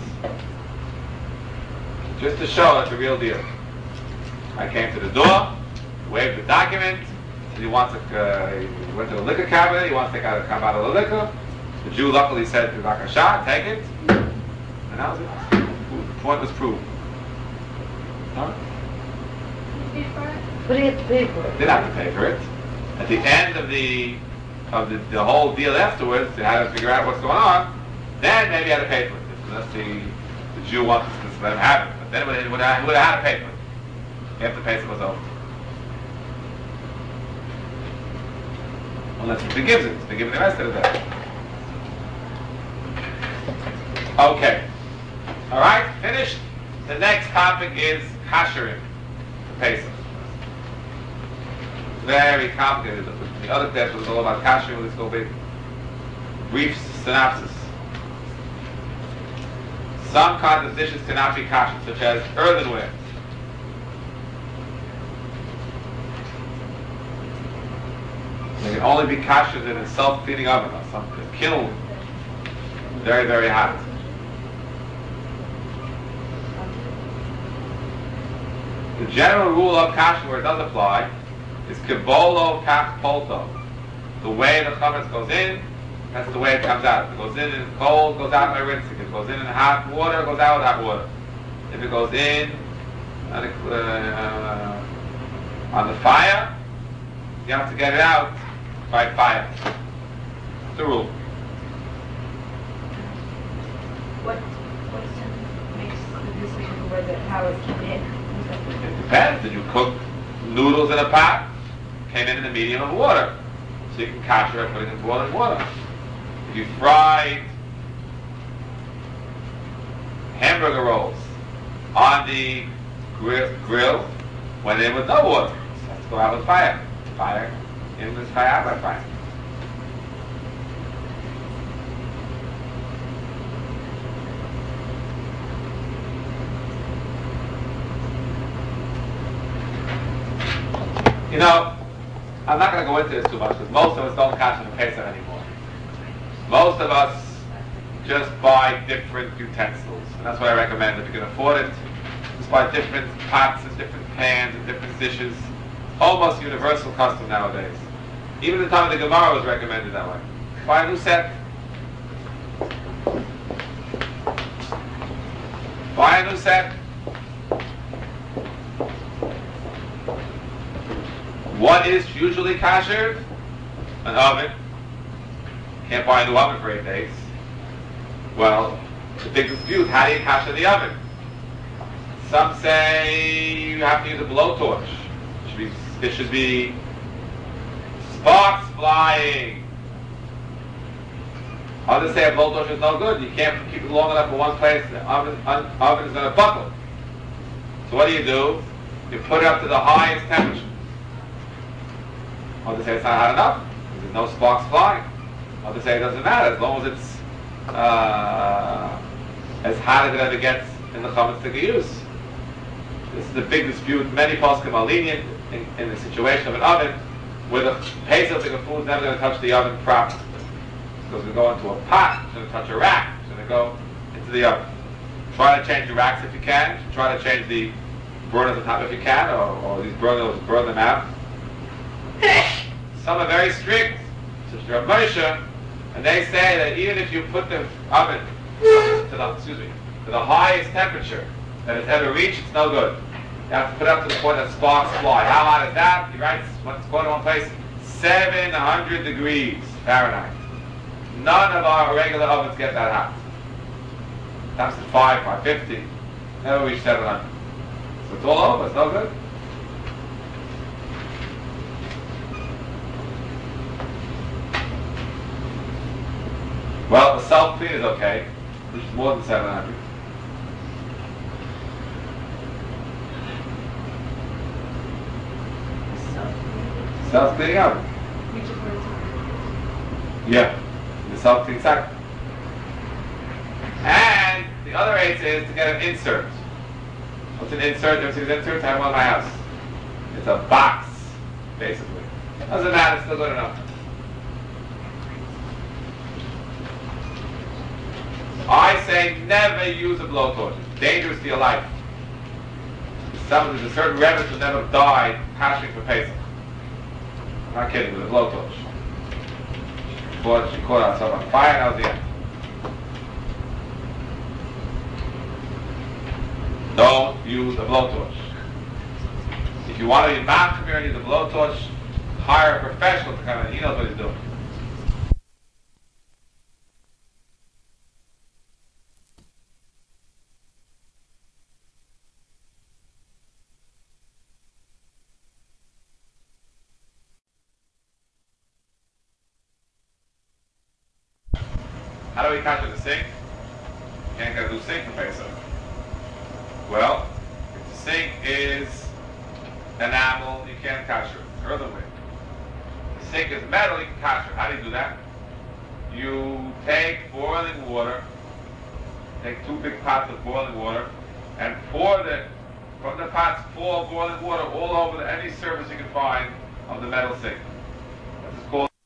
Just to show it's a real deal. I came to the door, waved the document, said he wants he went to the liquor cabinet, he wants to take out a bottle of liquor. The Jew luckily said, "B'vakasha, take it." And that was it. The point was proved. All right. But do you have to pay for it? Didn't have to pay for it. At the end of the whole deal afterwards, they had to figure out what's going on. Then maybe you had to pay for it, unless the Jew wanted to let him have it. But then he would have had to pay for it after Pesach was over. Unless he forgives it, he's forgiven the rest of the day. Okay. All right, finished. The next topic is kasherim for Pesach. Very complicated. The other class was all about kasherim. Let's go big. Brief synopsis. Some kinds of dishes cannot be kosher, such as earthenware. They can only be kosher in a self-cleaning oven or something. A kiln. Very, very hot. The general rule of kasher, where it does apply, is kibolo kach polto. The way the chametz goes in, that's the way it comes out. If it goes in cold, goes out by rinsing. If it goes in hot water, goes out with hot water. If it goes in on the fire, you have to get it out by fire. That's the rule. What makes the decision whether how it came in? It depends. Did you cook noodles in a pot? Came in a medium of water. So you can kasher it putting in boiling water. If you fried hamburger rolls on the grill, went in with no water. So has to go out with fire. Fire in with fire, out by fire. You know, I'm not going to go into this too much because most of us don't kasher the Pesach anymore. Most of us just buy different utensils, and that's what I recommend. If you can afford it, just buy different pots and different pans and different dishes. Almost universal custom nowadays. Even the time of the Gemara was recommended that way. Buy a new set. Buy a new set. What is usually kasher? An oven. Can't buy a new oven for 8 days. Well, the big dispute, how do you kasher the oven? Some say you have to use a blowtorch. It should be sparks flying. Others say a blowtorch is no good. You can't keep it long enough in one place. The oven is going to buckle. So what do? You put it up to the highest temperature. Others say it's not hot enough because there's no sparks flying. Others say it doesn't matter as long as it's as hot as it ever gets in the chametz to use. This is a big dispute. Many poskim are lenient in the situation of an oven where the pesach of the food is never going to touch the oven properly. Because we go into a pot, it's going to touch a rack, it's going to go into the oven. Try to change the racks if you can. Try to change the burners on top if you can, or these burners, burn them out. Some are very strict, such as Rav Moshe, and they say that even if you put the oven to the highest temperature that it's ever reached, it's no good. You have to put it up to the point that sparks fly. How hot is that? He writes, when it's going to one place, 700 degrees Fahrenheit. None of our regular ovens get that hot. Times to 550, never reach 700. So it's all over, it's no good. Well, the self-clean is okay, which is more than 700. Self-cleaning oven. Yeah, the self-clean cycle. And the other eight is to get an insert. What's an insert? You ever seen an insert? I have one in my house. It's a box, basically. Doesn't matter, it's still good enough. I say never use a blowtorch. It's dangerous to your life. There's a certain rabbit who never died passing for Pesach. I'm not kidding, with a blowtorch. She caught herself on fire and that was the end. Don't use a blowtorch. If you want to be machmir and use a blowtorch, hire a professional to come in. He knows what he's doing. How do we catch the sink? You can't get a new sink for Pesach. Well, if the sink is enamel, you can't kasher it. Earthenware. If the sink is metal, you can kasher it. How do you do that? You take boiling water, take 2 big pots of boiling water, and pour from the pots, pour boiling water all over any surface you can find of the metal sink. This is called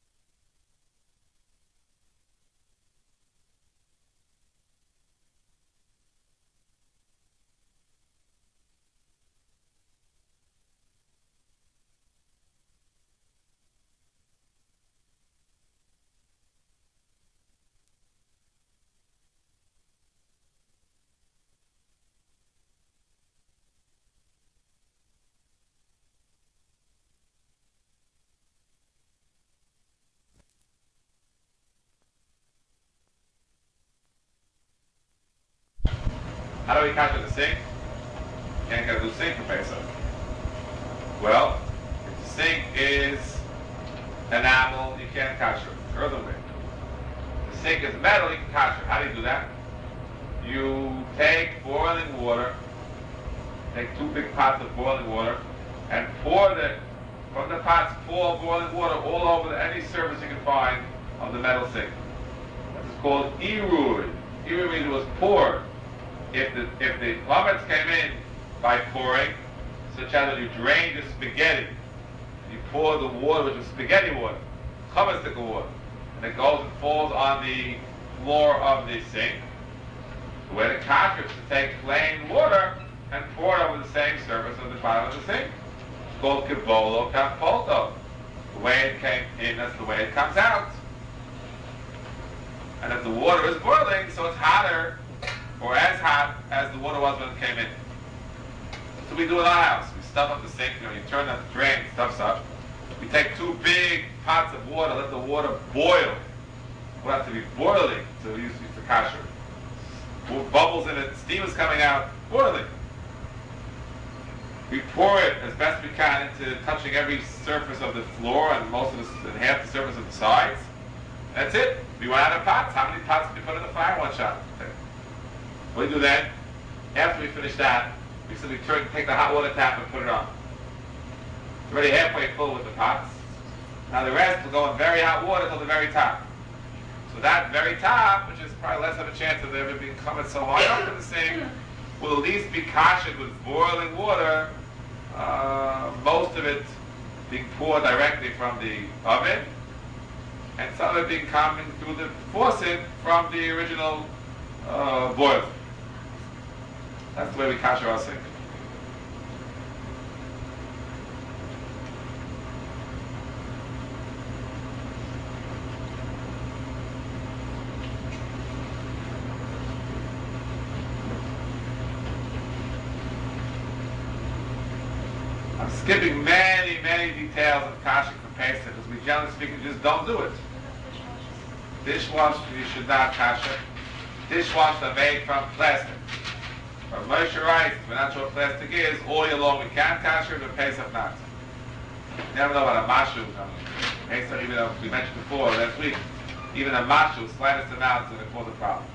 how do we catch the sink? You can't get a new sink for Pesach. Well, if the sink is enamel, you can't kasher it. Earthenware. If the sink is metal, you can kasher it. How do you do that? You take boiling water, take 2 big pots of boiling water, and pour from the pots, pour boiling water all over any surface you can find of the metal sink. This is called irur. Irur means it was poured. If the chametz came in by pouring, such as when you drain the spaghetti, you pour the water, which is spaghetti water, chametz water, and it goes and falls on the floor of the sink. The way to kasher is to take plain water and pour it over the same surface of the bottom of the sink. It's called kibolo kapolto. The way it came in, that's the way it comes out. And if the water is boiling, so it's hotter, or as hot as the water was when it came in. So we do in our house. We stuff up the sink, you turn up the drain, it stuffs up. We take 2 big pots of water, let the water boil. It will have to be boiling to use for kasher. Bubbles in it, steam is coming out, boiling. We pour it as best we can into touching every surface of the floor and and half the surface of the sides. That's it. We run out of pots. How many pots did we put in the fire? One shot. What do we do then? After we finish that, we simply take the hot water tap and put it on. It's already halfway full with the pots. Now the rest will go in very hot water till the very top. So that very top, which is probably less of a chance of there ever being coming so high up in the sink, will at least be kashed with boiling water, most of it being poured directly from the oven, and some of it being coming through the faucet from the original boiler. That's the way we kasher our sink. I'm skipping many, many details of kashing for Pesach because we generally speaking just don't do it. Dishwashers you should not kasher. Dishwashers are made from plastic. But Moshe writes, we're not sure what plastic is, all year long we can kasher, but Pesach not. You never know about a mashu. Pesach, even though we mentioned before last week, even a mashu, slightest amount, is going to cause a problem.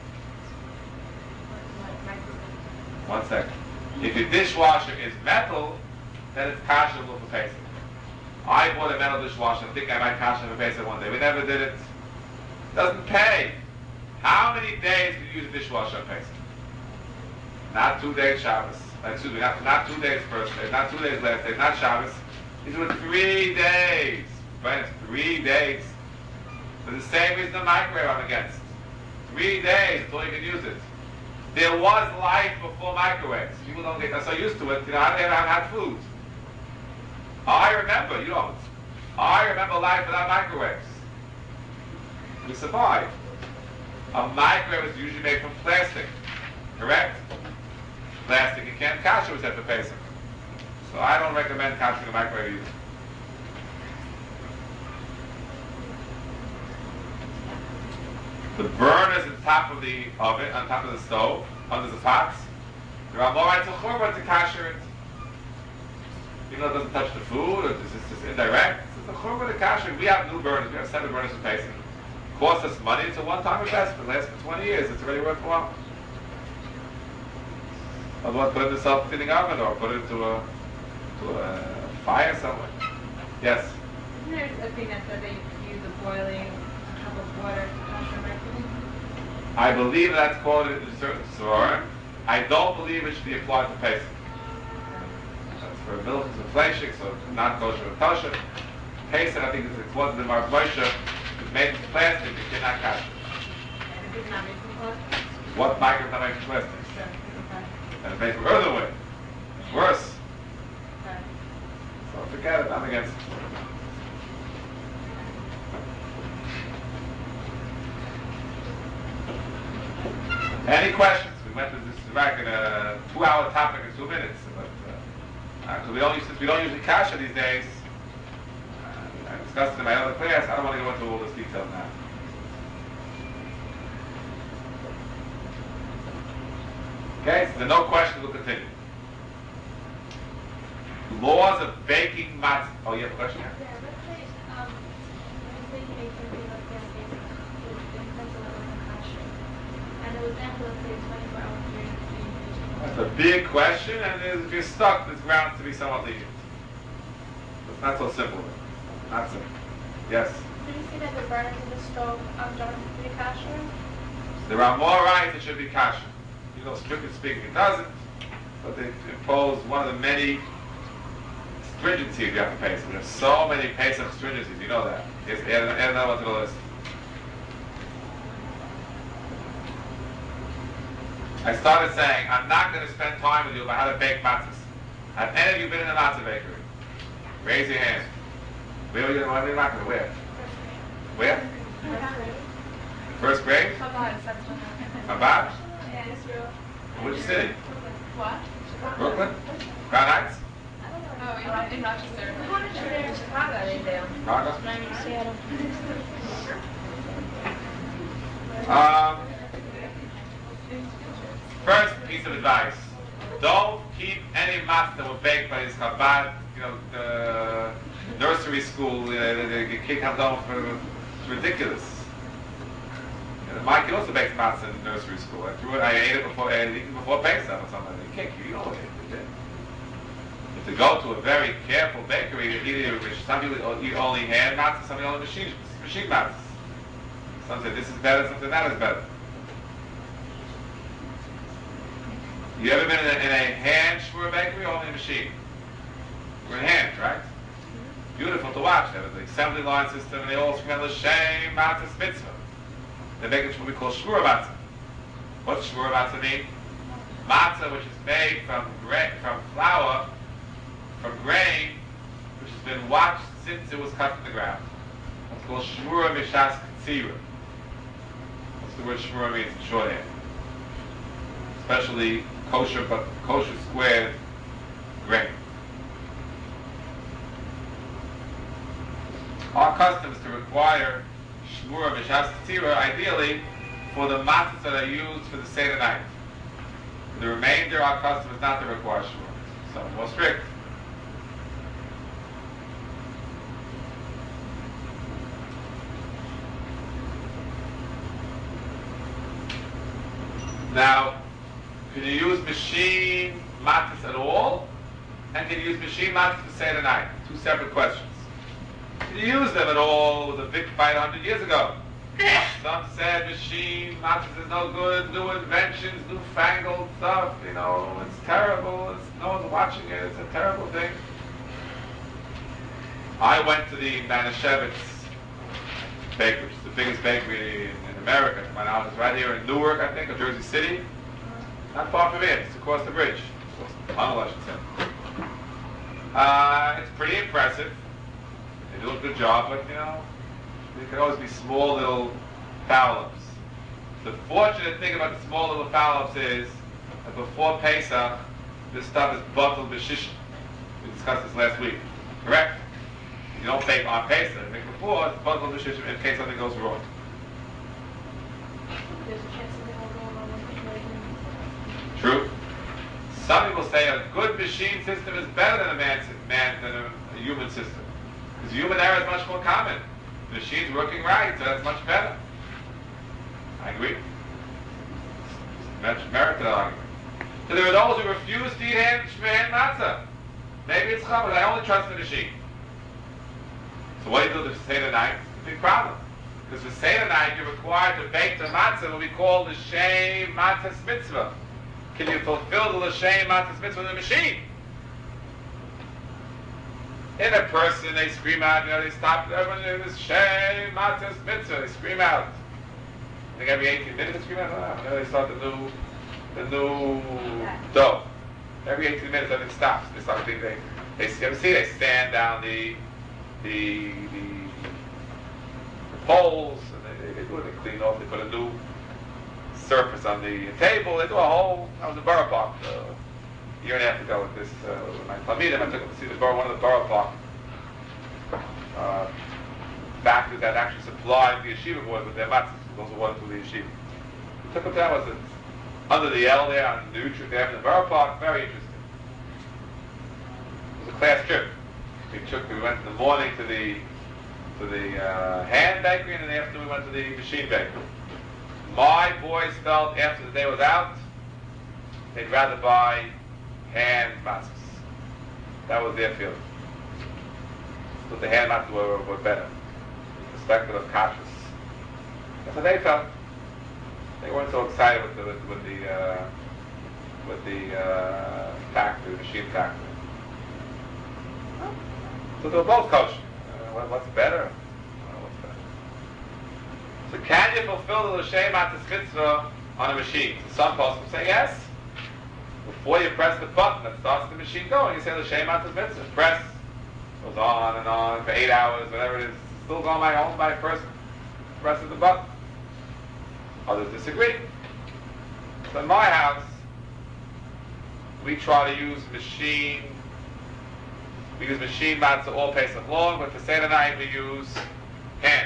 1 second. If your dishwasher is metal, then it's kasherable for Pesach. I bought a metal dishwasher. I think I might kasher for Pesach one day. We never did it. Doesn't pay. How many days do you use a dishwasher on Pesach? Not 2 days Shabbos. Excuse me, not 2 days first day, not 2 days last day, not Shabbos. These were 3 days. Friends, 3 days. For the same reason the microwave I'm against. 3 days until you can use it. There was life before microwaves. People don't get so used to it. You know, I haven't had food. I remember, you don't. I remember life without microwaves. We survived. A microwave is usually made from plastic. Correct? Plastic, you can't kasher with that for Pesach. So I don't recommend kashering a microwave either. The burners on top of the oven, on top of the stove, under the pots, there are more rights of churba to kasher it. Even though it doesn't touch the food, or it's just indirect, it's a churba to kasher. We have new burners, we have 7 burners in Pesach. It costs us money, it's a one-time investment, it lasts for 20 years, it's already worthwhile. Otherwise, put it in a self-cleaning oven or put it into a fire somewhere. Yes? Isn't there a thing that said they use a boiling cup of water to kasher a microwave? I believe that's called in certain Zohar. I don't believe it should be applied to Pesach. That's for milk and fleshik, so not kosher or kosher. Pesach, I think it's one of the Mark Moshe, it's made from plastic, you cannot kasher. And if it's not made from plastic? What microwave is not made from plastic? Sure. Okay. And it's made from earthenware. It's worse. Okay. So forget it, I'm against it. Any questions? We went through this back in a 2-hour topic in 2 minutes, but since we don't usually kasher these days, I discussed it in my other class. I don't want to go into all this detail now. Okay, so there are no questions. We'll continue. Laws of baking matzah. Oh, you have a question? Yeah, let's say, when you make something like that, it depends on the kasher. And it was after, let's say, 24 hours period between. That's a big question, and if you're stuck, there's grounds to be somewhat lenient. It's not so simple. Not simple. Yes? Did you see that the burners in the stove don't be kasher? There are more rights that should be kasher. You know, strictly speaking, it doesn't, but they impose one of the many stringencies you have to pay. So there's so many Pesach stringencies, you know that. Yes, add another one to the list. I started saying, I'm not going to spend time with you about how to bake matzahs. Have any of you been in a matzah bakery? Raise your hand. Where were you in the matzah? Where? Where? First grade? Chabad? Yeah, Israel. Which city? What? Brooklyn? Crown Heights? Oh, in Rochester. How much are there in Chicago? They do. Chicago? Seattle. First piece of advice. Don't keep any matzah that were baked by this Chabad, the nursery school, the kid comes home for, it's ridiculous. My kid also bakes matzah in nursery school. I ate it before Pesach or something. You can't, you don't eat it. If to go to a very careful bakery, some people eat only hand matzah, some people only machine matzah. Some say this is better, some say that is better. You ever been in a hand shmura bakery or only a machine? We're in hands, right? Beautiful to watch. They have the assembly line system, and they all smell L'Shem Matzah Mitzvah. They make it what we call shmura matzah. What's shmura matzah mean? Matzah, which is made from flour, from grain, which has been watched since it was cut from the ground. It's called shmura mishas katsira. That's the word shmura means in shorthand. Especially kosher squared grain. Our custom is to require shmura mishas katsira, ideally, for the matzahs that are used for the Seder night. The remainder, our custom is not to require shmura. So more strict. Now, can you use machine matzahs at all? And can you use machine matzahs for Seder night? Two separate questions. Can you use them at all? It was a big fight 100 years ago. Some said machine matzahs is no good, new inventions, newfangled stuff, it's terrible, no one's watching it, it's a terrible thing. I went to the Manischewitz bakery, which is the biggest bakery in America, to my knowledge. It's right here in Newark, I think, or Jersey City. Not far from here, it's across the bridge. Tunnel, I should say. It's pretty impressive. They do a good job, but there can always be small little foul-ups. The fortunate thing about the small little foul-ups is that before Pesach, this stuff is batel b'shishim. We discussed this last week. Correct? You don't bake on Pesach. You make before, it's batel b'shishim in case something goes wrong. There's a chance that they will go on one thing. True. Some people say a good machine system is better than a human system. Because human error is much more common. The machine's working right, so that's much better. I agree. Much merit to that argument. So there are those who refuse to eat hand matzah. Maybe it's chum, but I only trust the machine. So what do you do for Seder night? It's a big problem. Because for Seder night, you're required to bake the matzah, what we call the L'Shem Matzah Mitzvah. Can you fulfill the L'Shem Matzah Mitzvah in the machine? In a person, they scream out, they stop, everyone in this L'Shem Matzah Mitzvah, they scream out. I think every 18 minutes they scream out, they start the new dough. Every 18 minutes, everything stops. They start they stand down the poles, and they do it, they clean off, they put a new surface on the table, they do a whole, I was in Borough Park a year and a half ago with this, with my Talmidim. I took them to see one of the Borough Park factories that actually supplied the yeshiva boys with their matzahs, those who wanted to the yeshiva. We took them down, was under the L there on the Utrecht there in the Borough Park, very interesting. It was a class trip. We went in the morning to the hand bakery, and in the afternoon we went to the machine bakery. My boys felt after the day was out, they'd rather buy hand matzahs. That was their feeling. But the hand matzahs were better, perspective of kashrus. That's what they felt. They weren't so excited with the factory, machine factory. So they were both kosher. What's better? So can you fulfill the L'Shem Matzah Mitzvah on a machine? So some poskim say yes. Before you press the button that starts the machine going, you say L'Shem Matzah Mitzvah. Press, goes on and on for 8 hours, whatever it is. Still going by first pressing the button. Others disagree. So in my house, we try to use machine matzah all Pesach long, but for Seder night we use hand.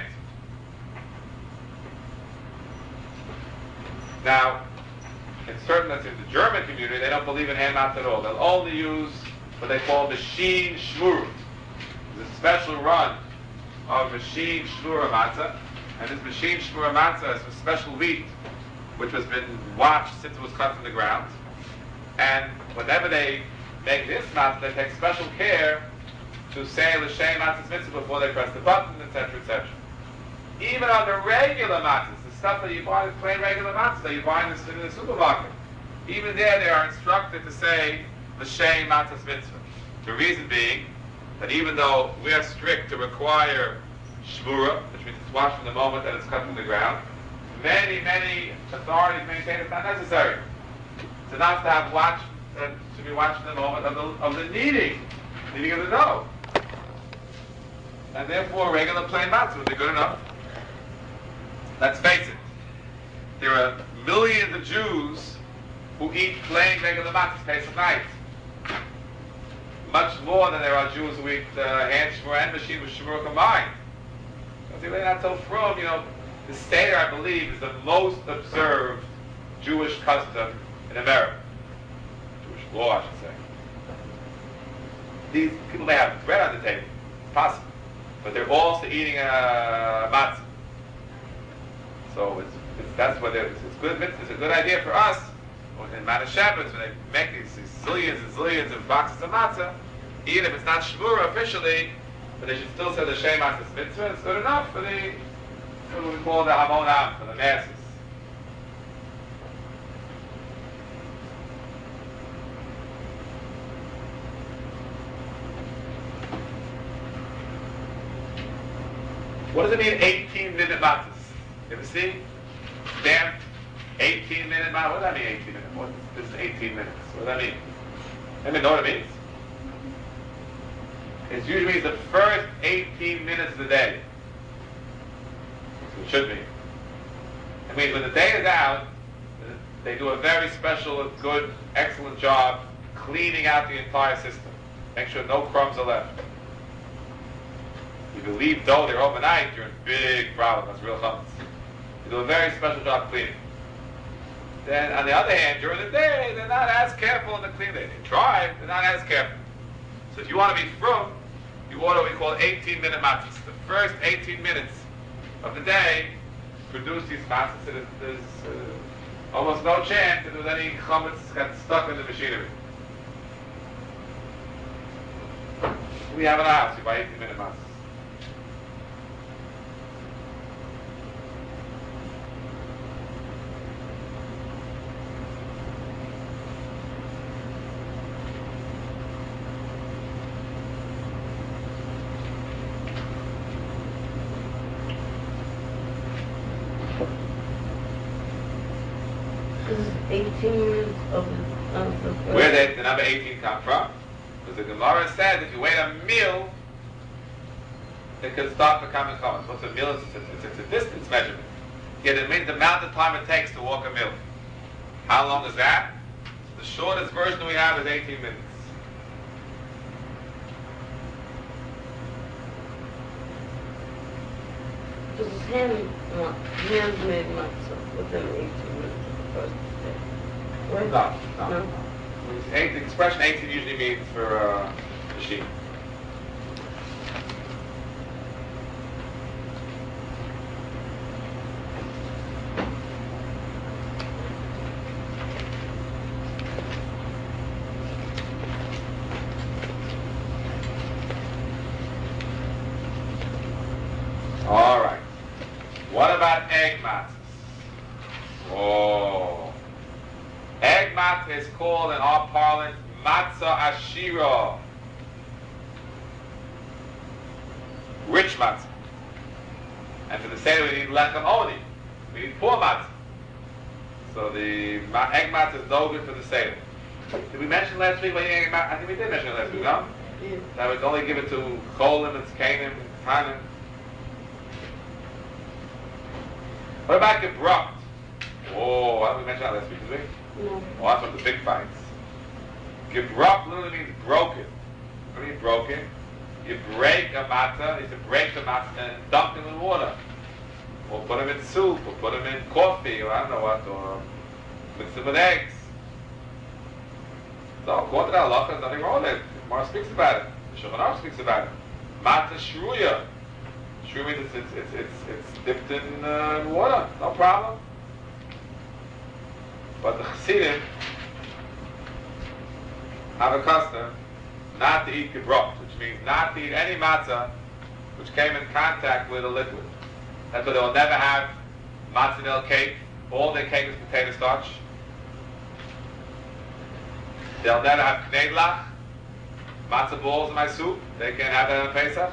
Now, in the German community, they don't believe in hand matzah at all. They'll only use what they call machine shmur. There's a special run of machine shmura matzah, and this machine shmura matzah is a special wheat which has been watched since it was cut from the ground. And whenever they make this matzah, they take special care to say L'Shem Matzah Mitzvah before they press the button, etc., etc. even on the regular matzahs, the stuff that you buy, the plain regular matzahs that you buy in the supermarket, even there they are instructed to say l'shem matzahs mitzvah. The reason being that even though we are strict to require shvura, which means it's washed from the moment that it's cut from the ground, many authorities maintain it's not necessary. It's enough to have to be watched in the moment of the kneading of the dough. And therefore regular plain matzah would be good enough. Let's face it, there are millions of Jews who eat plain regular matzahs Pesach night. Much more than there are Jews who eat hand shmur and machine with shmur combined. Because they're not so from, the Seder, I believe, is the most observed Jewish custom in America. Jewish law, I should say. These people may have bread on the table. It's possible. But they're also eating matzah. So that's what it's good. It's a good idea for us. In Mana Shabbos, when they make these zillions and zillions of boxes of matzah, even if it's not shmura officially, but they should still say the Shem Matzah's mitzvah. It's good enough for what we call the Hamon Am, for the masses. What does it mean, 18-minute matzahs? You ever see? Stamped 18-minute matzah. What does that mean, 18 minutes? This is 18 minutes. What does that mean? Anybody know what it means? It usually means the first 18 minutes of the day. It should be. I mean, when the day is out, they do a very special, good, excellent job cleaning out the entire system. Make sure no crumbs are left. If you leave dough there overnight, you're in big problem. That's real hummus. They do a very special job cleaning. Then, on the other hand, during the day, they're not as careful in the cleaning. They try, they're not as careful. So if you want to be frum, you order what we call 18-minute matzahs. The first 18 minutes of the day produce these matzahs, and there's almost no chance that there's any chametz got stuck in the machinery. We have in our house, you buy 18-minute matzahs. This is 18 minutes of the Where did the number 18 come from? Because the Gemara said if you wait a meal, it can start becoming chametz. What's a meal? It's a distance measurement. Yet it means the amount of time it takes to walk a meal. How long is that? The shortest version we have is 18 minutes. This is handmade matzah within 18 minutes of the first day. Right? No. No? The expression 18 usually means for machine. All right. What about egg matzahs? Oh. Egg matzah is called in our parlance matzah ashira. Rich matzah. And for the Seder we need lechem only. We need poor matzah. So the egg matzah is no good for the Seder. Did we mention last week what egg matzah? I think we did mention it last week, no? Yeah. That was only given to Cholim and Zkanim and Tanim. What about gebrocht? Oh, why didn't we mention that last week, did we? No. Well, that's what the big fights. Gebrocht literally means broken. What do you mean broken? You break a matzah, you break the matzah and dunk them in water. Or put them in soup, or put them in coffee, or I don't know what, or mix them with eggs. So, according to the halacha, there's nothing wrong with it. The Gemara speaks about it. The Shulchan Aruch speaks about it. Matzah shruya. Shruya means it's dipped in water, no problem. But the Chassidim have a custom not to eat gebrocht, which means not to eat any matzah which came in contact with a liquid. That's why they will never have mozzarella cake. All their cake is potato starch. They'll never have knedlach, matzah balls in my soup. They can't have that on Pesach.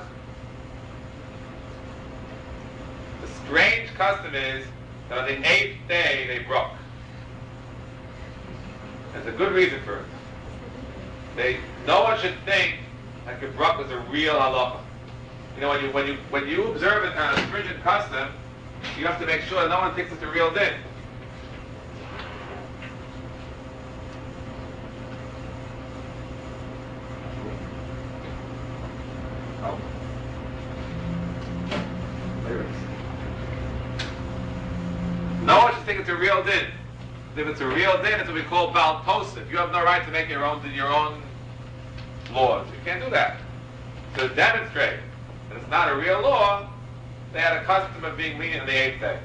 The strange custom is that on the 8th day they broke. There's a good reason for it. No one should think that gebruk was a real halacha. You know, when you observe it on a stringent custom, you have to make sure that no one thinks it's a real din. Oh. There it is. No one should think it's a real din. If it's a real din, it's what we call Baal Tosef. You have no right to make your own laws. You can't do that. To demonstrate that it's not a real law, they had a custom of being lenient on the 8th day.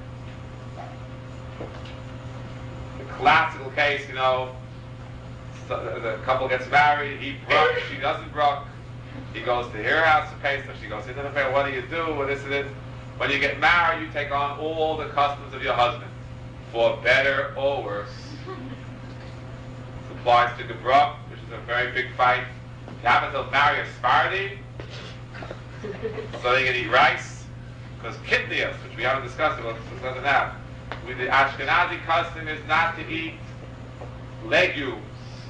The classical case, the couple gets married, he broke, she doesn't broke. He goes to her house to Pesach, she goes into the fair, what do you do? What is it? When you get married, you take on all the customs of your husband, for better or worse. This applies to gebruk, which is a very big fight. If you happen to marry a Sephardi, so they can eat rice, because kidneys, which we haven't discussed, we'll discuss it now. With the Ashkenazi custom is not to eat legumes,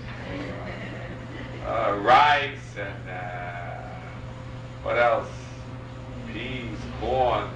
rice, and what else? Peas, corn.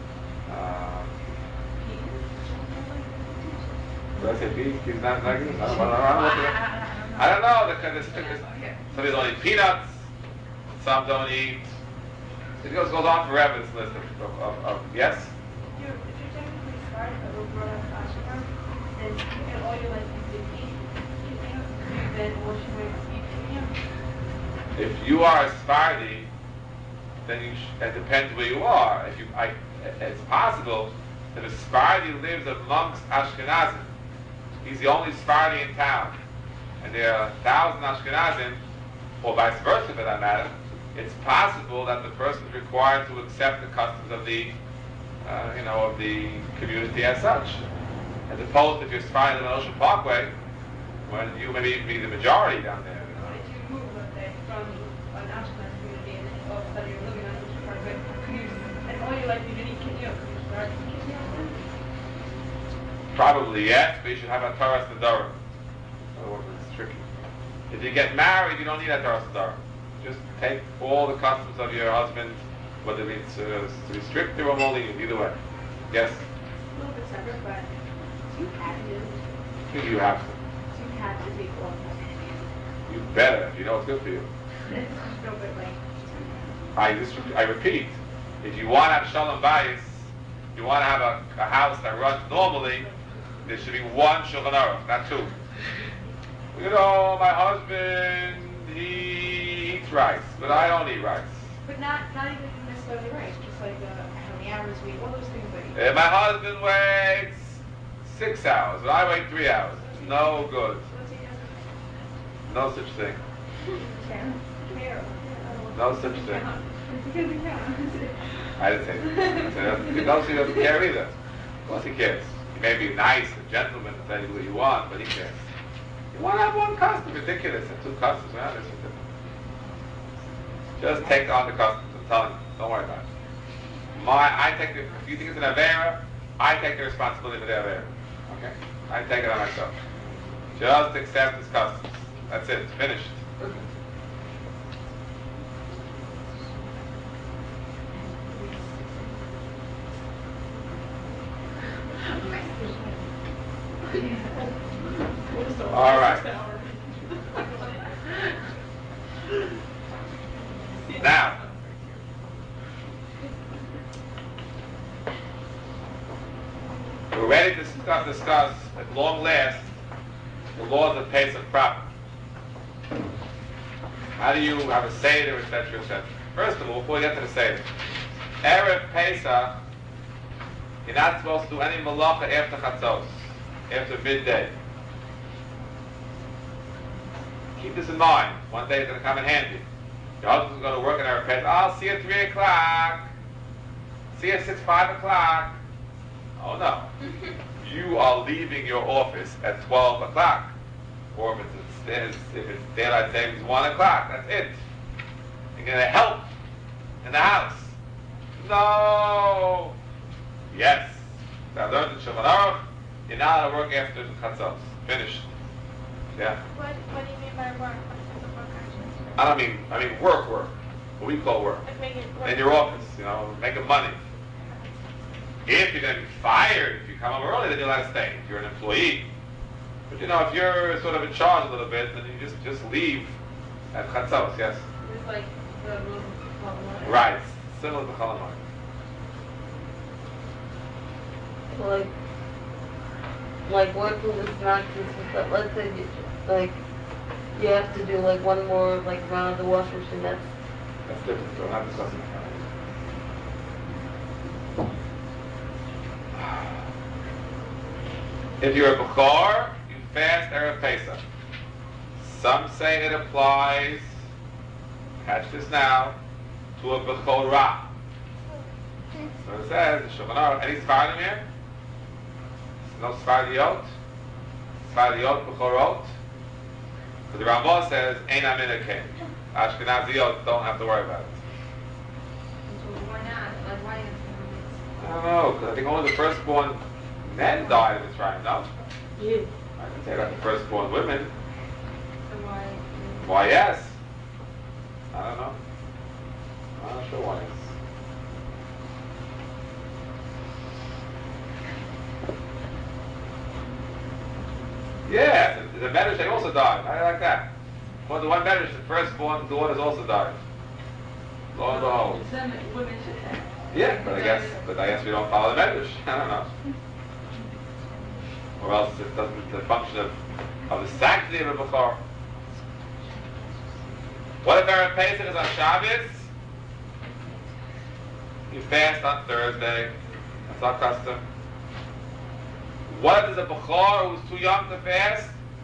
Did I say peas? Peas not legumes? I don't know. Some people don't eat peanuts. Some don't eat. It goes on forever, this list of yes? If you're technically smart, but we're brought up Ashkenaz, then you can all your life you eat, then what should we eat? If you are a Sephardi, then it depends where you are. It's possible that a Sephardi lives amongst Ashkenazim. He's the only Sephardi in town, and there are 1,000 Ashkenazim, or vice versa for that matter. It's possible that the person is required to accept the customs of the, of the community as such. As opposed to if you're Sephardi on the Ocean Parkway, when you maybe be the majority down there. If you move, let's say, from an Ashkenaz community and then all of a sudden you're living on the Ocean Parkway, and all your life you didn't eat kidney, could you start eating kidney then? Probably yes, but you should have a Torah Sedora. Otherwise it's tricky. If you get married, you don't need a Torah Sedora. Just take all the customs of your husband, whether it's to be strict or more lenient, either way. Yes? A little bit separate, but you had to. You have to. You had to take all of that. You better, if you know it's good for you. No, but like. I repeat, if you want to have Shalom Bayis, you want to have a house that runs normally, there should be one Shulchan Aruch, not two. My husband, he eats rice, but I don't eat rice. But not even necessarily rice, just like how many hours we eat, all those things that you My husband waits 6 hours, but I wait 3 hours. No good. No such thing. No such thing. I didn't say that. He doesn't care either. Of course he cares. He may be nice, a gentleman, and tell you what you want, but he cares. You want to have one custom, ridiculous, and two customs. Just take on the customs. I'm telling you. Don't worry about it. If you think it's an Avera, I take the responsibility for the Avera. Okay? I take it on myself. Just accept his customs. That's it. It's finished. All right. Now, we're ready to discuss at long last the laws of Pesach proper. How do you have a Seder, etc., etc.? First of all, before we get to the Seder, Erev Pesach, you're not supposed to do any malacha after Chatzos, after midday. Keep this in mind. One day it's going to come in handy. Your husband's going to work in Erev Pesach. I'll see you at 3 o'clock. See you at 5 o'clock. Oh no. You are leaving your office at 12 o'clock. Or if it's daylight savings, 1 o'clock. That's it. You're going to help in the house. No. Yes. I learned in Shulchan Aruch, you're not allowed to work after the chatzos. Finished. Yeah. What do you mean by work? What type of work actually? I mean work. What we call work. Like making work. In your office, making money. If you're going to be fired, if you come home early, then you're allowed to stay. If you're an employee. But if you're sort of in charge a little bit, then you just leave at chatzos, yes? It's like the rules of Chol Hamoed. Right. Similar to Chol Hamoed. Like working with snacks and stuff. Let's say you have to do like one more round of the washing machine. That's different. So we're not discussing that. If you're a Bukhar, you fast Erev Pesach. Some say it applies, catch this now, to a Bechorah. So it says, Shulchan Aruch, any Sfardim here? No Sfardiyot? Sfardiyot Bechorot? But the Rambam says, Ein Amina Ken. Ashkenaziyot don't have to worry about it. Why not? Like, why is I don't know, because I think only the firstborn men died in Mitzrayim, no? yeah. I can say about the firstborn women. So why? Why, yes. I don't know. I'm not sure why, yes. Yeah, the Medrash, they also died. I like that. Well, the one Medrash, the firstborn daughters also died. Lo and behold. Some women should have. Yeah, but I guess we don't follow the Medrash. I don't know. Or else it doesn't the function of the sanctity of a Bukhar. What if Erev Pesach is on Shabbos? You fast on Thursday. That's our custom. What if there's a Bukhar who's too young to fast?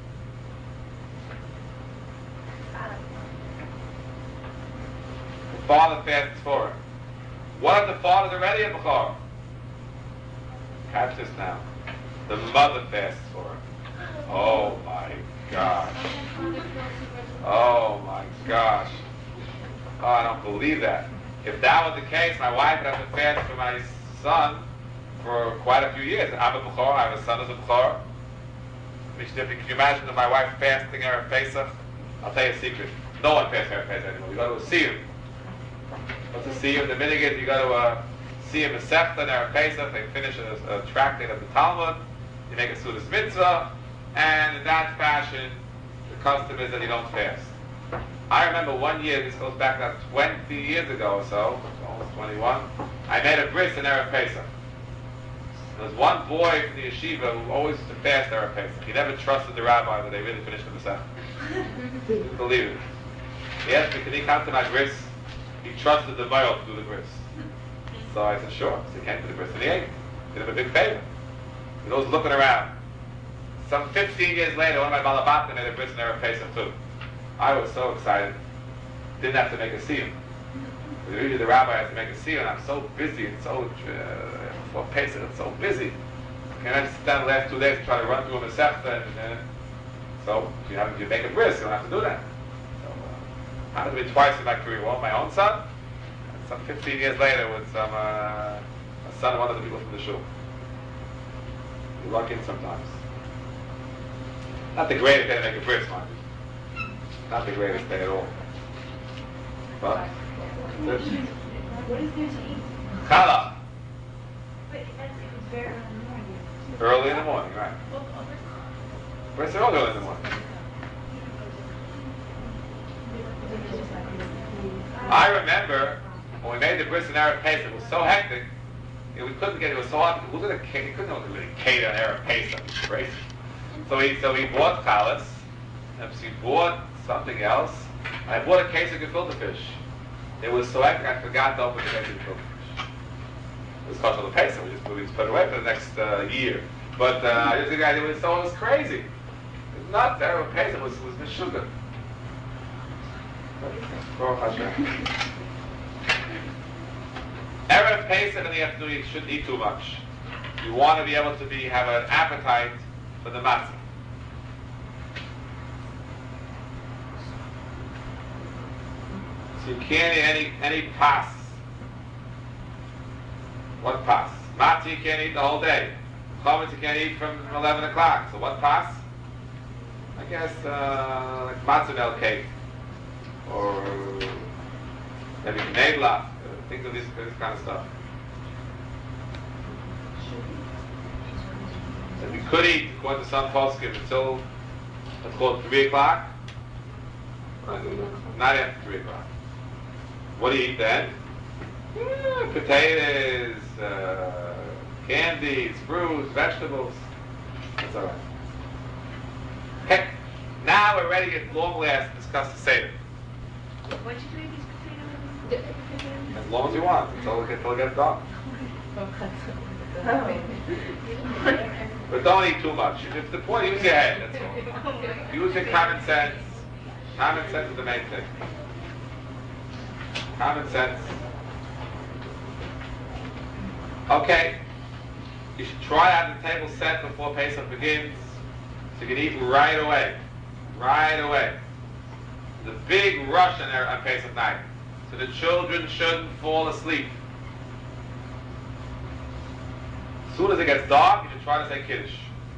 The father fasts for him. What if the father's already a Bukhar? Catch this now. The mother fasts for him. Oh my gosh. Oh my gosh. Oh, I don't believe that. If that was the case, my wife would have to fast for my son for quite a few years. I'm a Bukhar, I have a son who's a Bukhar. Can you imagine my wife fasting Erev Pesach? I'll tell you a secret. No one fasts Erev Pesach anymore. You go to a siyum. What's a siyum? The minute you go to a siyum Masechta and Erev Pesach, they finish a tractate of the Talmud, you make a Sudas Mitzvah, and in that fashion, the custom is that you don't fast. I remember one year, this goes back about 20 years ago or so, almost 21, I made a bris in Erev Pesach. There was one boy from the yeshiva who always used to fast Erev Pesach. He never trusted the rabbi that they really finished the Masechta. Didn't believe it. He asked me, can he come to my bris? He trusted the Mayol to do the bris. So I said, sure. So he came to the bris and he ate. Did him a big favor. He was looking around. Some 15 years later, one of my Balabatim made a bris in Erev Pesach too. I was so excited. Didn't have to make a siyum. Usually the rabbi has to make a siyum, and I'm so busy and so for Pesach, it's so busy. Can I just stand the last 2 days and try to run through a Masechta? So if you make a bris, you don't have to do that. So happened to be twice in my career. One, my own son, and some 15 years later with some a son of one of the people from the shul. You luck in sometimes. Not the greatest day to make a bris, mind you. Not the greatest day at all. But What is there to eat? challah. But that's very early in the morning. Early in the morning, right? Bris is early in the morning. I remember when we made the bris in Erev Pesach, it was so hectic. We couldn't get it. Was so hard. Who did he couldn't really cater on Erev Pesach. It was crazy. So he bought challahs, and he bought something else. I bought a case of gefilte fish. It was so hectic I forgot to open the case of gefilte fish. It was kosher Pesach. We just put it away for the next year. But I just think it was crazy. It's not Erev Pesach. It was Meshuggah. Baruch Hashem. Erev Pesach in the afternoon, you shouldn't eat too much. You want to be able to have an appetite for the matzah. So you can't eat any pas. What pas? Matzah you can't eat the whole day. Chametz you can't eat from 11 o'clock. So what pas? I guess like matzah milk cake. Or maybe knedla. Think of this kind of stuff. So we could eat, according to some poskim, until let's call it 3 o'clock. Not after 3 o'clock. What do you eat then? Potatoes, candies, fruits, vegetables. That's all right. Okay, now we're ready to get long last and discuss the Seder. What did you do with these potatoes? As long as you want, until it gets dark. But don't eat too much. If the point, use your head, that's all. Use your common sense. Common sense is the main thing. Common sense. Okay. You should try out the table set before Pesach begins, so you can eat right away. Right away. The big rush on Pesach night, so the children shouldn't fall asleep. As soon as it gets dark, you should try to say Kiddush.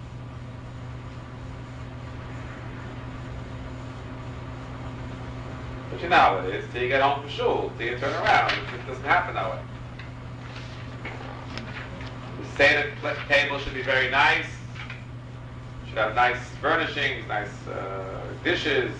But you know how it is, till you get home from shul, till you turn around. It doesn't happen that way. The Seder table should be very nice. Should have nice furnishings, nice dishes.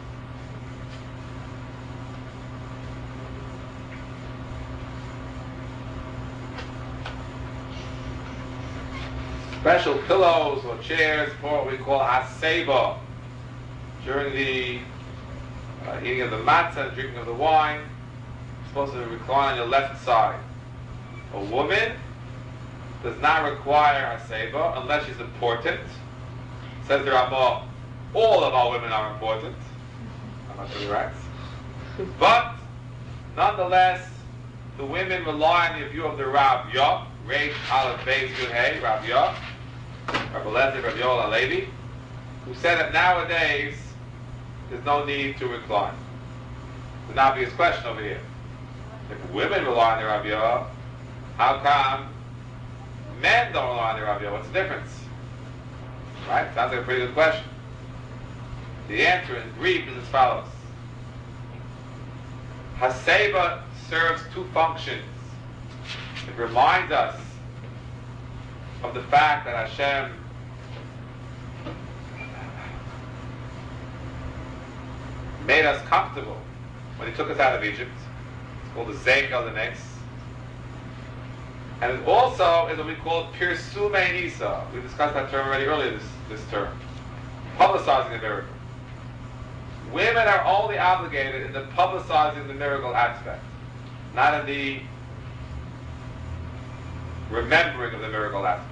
Special pillows or chairs for what we call haseba. During the eating of the matzah and drinking of the wine, you're supposed to recline on your left side. A woman does not require haseba unless she's important. Says the Ramah, all of our women are important. I'm not sure he writes. But nonetheless, the women rely on the view of the Rav Yah, Reish Aleph Beis Yud Hey, Rav Yah, Rabbi Lezer, Rabbi Yoel HaLevi, who said that nowadays there's no need to recline. It's an obvious question over here. If women rely on the Rav Yah, how come men don't rely on the Rav Yah? What's the difference? Right? Sounds like a pretty good question. The answer in brief is as follows. Haseba serves two functions. It reminds us of the fact that Hashem made us comfortable when He took us out of Egypt. It's called the Zeichel, the next. And it also is what we call Pirsumei Nisa. We discussed that term already earlier this term. Publicizing the miracle. Women are only obligated in the publicizing the miracle aspect, not in the remembering of the miracle aspect.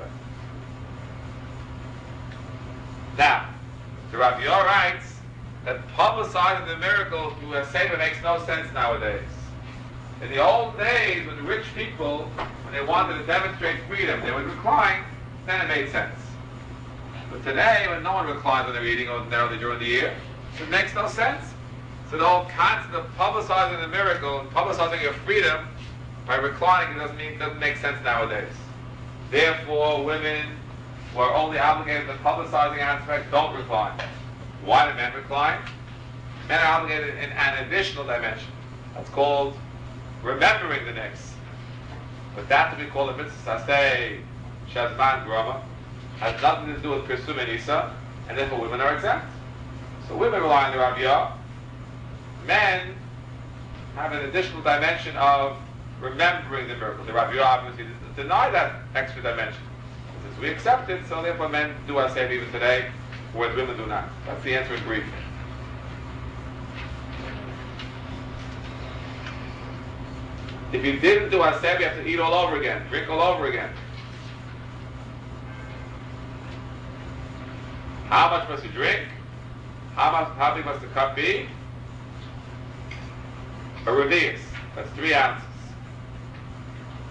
Now, the Rav Yah writes that publicizing the miracle through a Seder makes no sense nowadays. In the old days, when rich people, when they wanted to demonstrate freedom, they would recline, then it made sense. But today, when no one reclines when they're eating ordinarily during the year, it makes no sense. So the whole concept of publicizing the miracle and publicizing your freedom by reclining doesn't make sense nowadays. Therefore, women who are only obligated to the publicizing aspect don't recline. Why do men recline? Men are obligated in an additional dimension. That's called remembering the next. But that to be called a mitzvah saseh shazman grama has nothing to do with Pirsumei Nisa, and therefore women are exempt. So women rely on the Rav Yah. Men have an additional dimension of remembering the miracle. The Rav Yah obviously denied that extra dimension. Since we accept it, so therefore men do our save even today, whereas women do not. That's the answer in brief. If you didn't do our save, you have to eat all over again, drink all over again. How much must you drink? How big must the cup be? A revius. That's 3 ounces.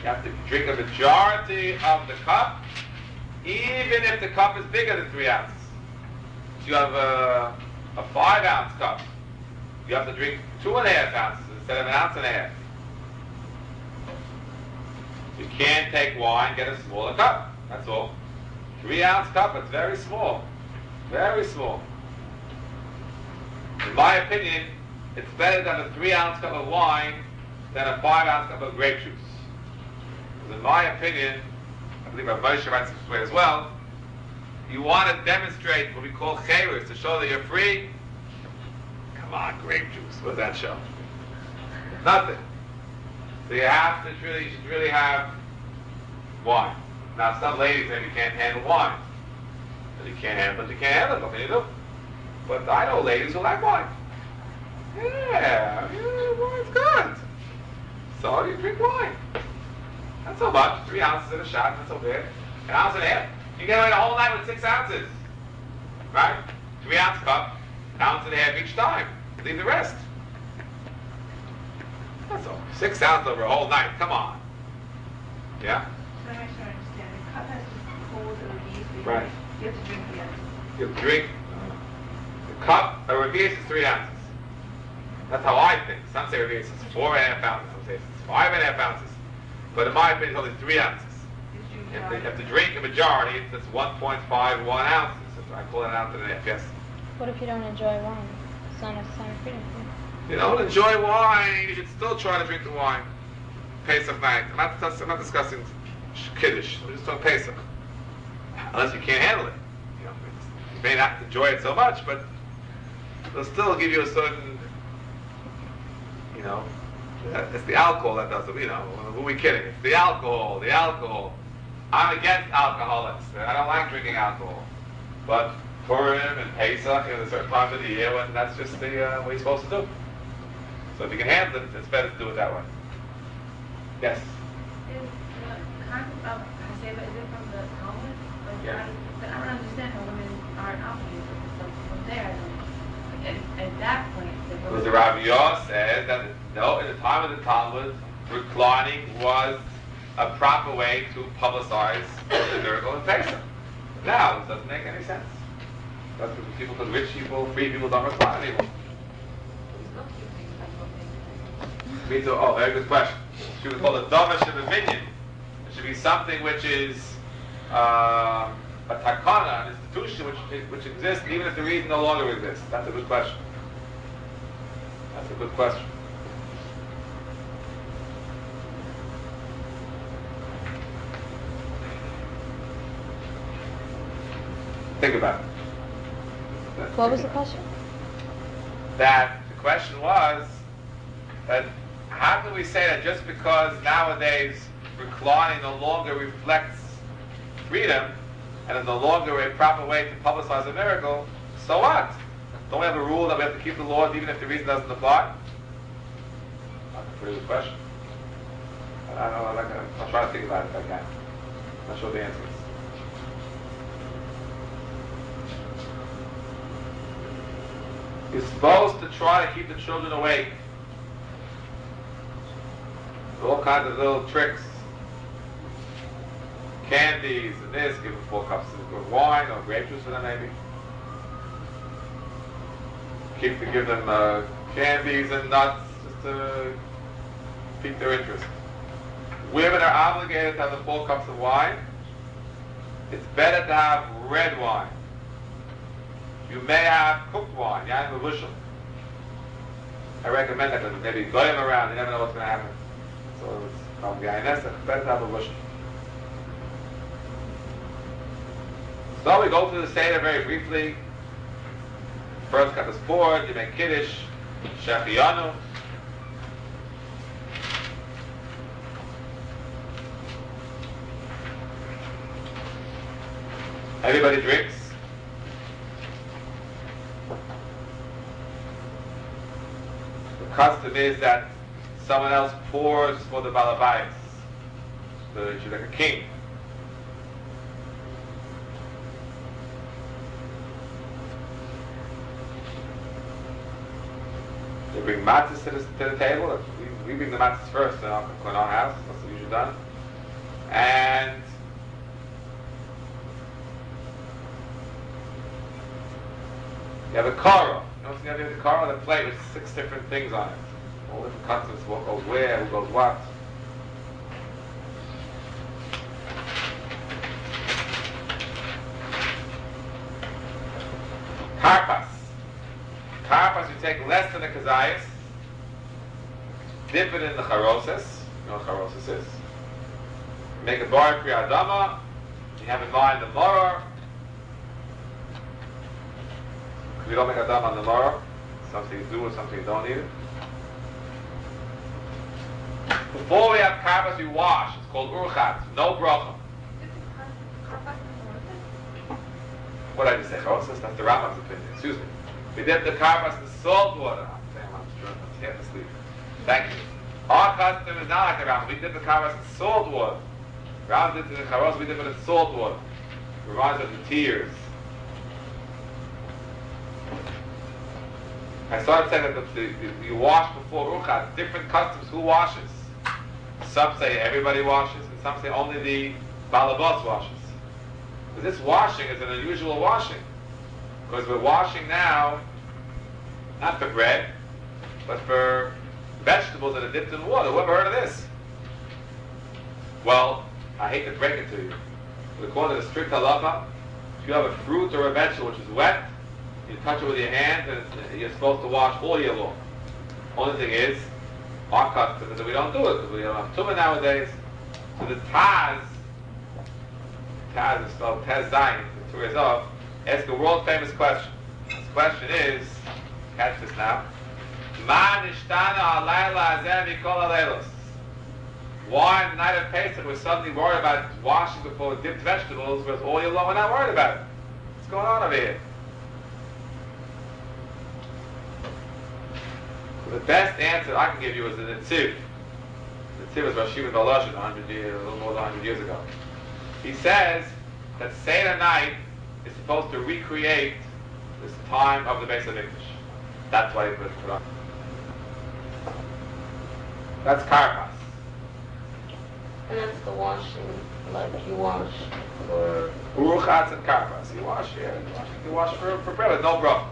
You have to drink a majority of the cup, even if the cup is bigger than 3 ounces. So you have a 5-ounce cup. You have to drink 2.5 ounces instead of 1.5 ounces. You can't take wine, get a smaller cup. That's all. 3-ounce cup, it's very small. Very small. In my opinion, it's better to have a 3-ounce cup of wine than a 5-ounce cup of grape juice. Because in my opinion, I believe Rav Moshe writes this way as well, you want to demonstrate what we call chayrus, to show that you're free. Come on, grape juice. What does that show? Nothing. So you should really have wine. Now some ladies maybe can't handle wine. But you can't handle it, you can't handle it. What can you do? But I know ladies who like wine. Yeah, wine's good. So you drink wine. Not so much. 3 ounces in a shot, not so bad. 1.5 ounces. You get away the whole night with 6 ounces. Right? 3-ounce cup, 1.5 ounces each time. Leave the rest. That's all. 6 ounces over a whole night. Come on. Yeah? So I make sure I understand. The cup has to hold the release. Right. You have to drink the others. You have to drink the cup, a revius is 3 ounces. That's how I think. Some say revius is 4.5 ounces. Some say it's 5.5 ounces. But in my opinion, it's only 3 ounces. You have to drink a majority, that's 1.51 ounces. I call it an ounce and a half, yes. What if you don't enjoy wine? It's not a sign of freedom. If you don't enjoy wine, you should still try to drink the wine. Pesach night. I'm not discussing Kiddush. We're just talking Pesach. Unless you can't handle it. You may not enjoy it so much, but it'll still give you a certain, it's the alcohol that does it. Who are we kidding? It's the alcohol. I'm against alcoholics. I don't like drinking alcohol. But Purim and Pesach, there's certain times of the year when that's just what you're supposed to do. So if you can handle it, it's better to do it that way. Yes? Is the concept of Haseba, is it from the Talmud? Yeah. But I don't understand how women aren't obligated. So from there, at that point, Because the Rabbi Yos said that no, in the time of the Talmud, reclining was a proper way to publicize the miracle in Pesach. Now, it doesn't make any sense. That's because rich people, free people don't recline anymore. Me too. Oh, very good question. It should be called a Davash of a minion. It should be something which is a takana, an institution which exists even if the reason no longer exists. That's a good question. That's a good question. Think about it. What was the question? That the question was that how can we say that just because nowadays reclining no longer reflects freedom and is no longer a proper way to publicize a miracle, so what? Don't we have a rule that we have to keep the laws even if the reason doesn't apply? That's a pretty good question. I don't know, I'll try to think about it if I can. I'm not sure the answer is. You're supposed to try to keep the children awake. All kinds of little tricks. Candies and this, give them 4 cups of wine or grape juice for them maybe. Give them candies and nuts just to pique their interest. Women are obligated to have the 4 cups of wine. It's better to have red wine. You may have cooked wine, yain v'vushel. I recommend that because maybe goyim around, you never know what's going to happen. So it's probably yain nesach, better to have a v'vushel. So we go through the Seder very briefly. First cup is poured, you make Kiddush, Shechiyanu. Everybody drinks. The custom is that someone else pours for the balabais. So you're like a king. They bring matzahs to the table. We bring the matzahs first in our house. That's what usually done. And you have a kara. You know what's going to be the kara? The plate with 6 different things on it. All different customs, what goes where, who goes what. Karpas. Karpas, you take less than the kazayas, dip it in the charoses. You know what charoses is? Make a bar pri adama. You have in mind the moror. Because we don't make adama on the moror. Something you do or something you don't eat. Before we have karpas, we wash. It's called urchat. No bracha. What did I just say? Charoses? That's the Rambam's opinion. Excuse me. We dip the karpas in salt water. Damn, I'm half asleep. Thank you. Our custom is not like the Rambam. We dip the karpas in salt water. Rambam did the charos, we dip it in salt water. It reminds us of the tears. I started saying that you wash before urchat. Different customs. Who washes? Some say everybody washes, and some say only the balabos washes. But this washing is an unusual washing. Because we're washing now, not for bread, but for vegetables that are dipped in water. Who ever heard of this? Well, I hate to break it to you. But according to the strict halacha, if you have a fruit or a vegetable which is wet, you touch it with your hands, and you're supposed to wash all year long. Only thing is, our custom is that we don't do it, because we don't have tumah nowadays. So the Taz is spelled Tez Zayin, the Torah is of, ask a world famous question. This question is, catch this now, Ma nishtana alayla azeh mikol alaylos. Why on the night of Pesach we're suddenly worried about washing before dipped vegetables, whereas all year long we're not worried about it? What's going on over here? So the best answer I can give you is the Netziv. The Netziv was Rosh Shimon Baloshin a little more than 100 years ago. He says that Seder night is supposed to recreate this time of the Beis HaMikdash. That's why he put it on. That's karpas. And that's the washing, like you wash for... Uruchatz and karpas. You wash, you wash for bread with no broth.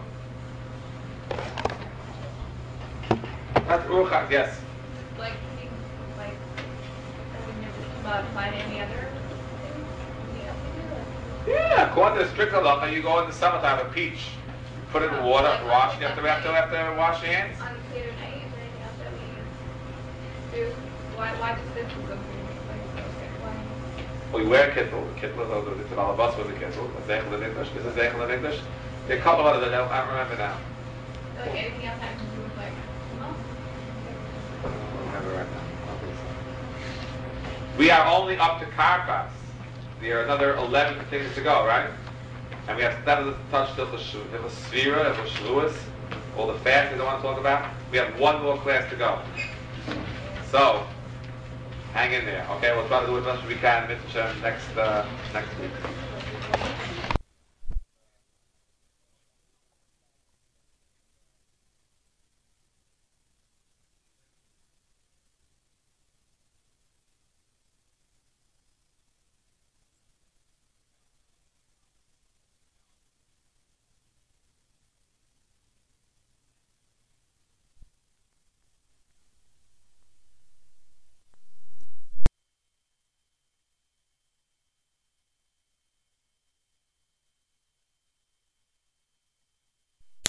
That's uruchatz, yes. Like, I would never think about find any other thing. Yeah, according to the strict halacha, you go in the summertime, a peach. You put it in water, wash, you have to wash your hands. On Seder night, is there anything else that we do? Why just this is something like why? Well, you wear a kittel. The kittel is it's an alabas with a kittel. A zeichel of English. This is zeichel of English. There are a couple of others I don't remember now. Like anything else having to do with like, I don't remember right now. I don't think so. We are only up to karpas. There are another 11 things to go, right? And we have that to touch till the svira, the shluas, all the fasts I want to talk about. We have one more class to go. So, hang in there. Okay, we'll try to do as much as we can next week.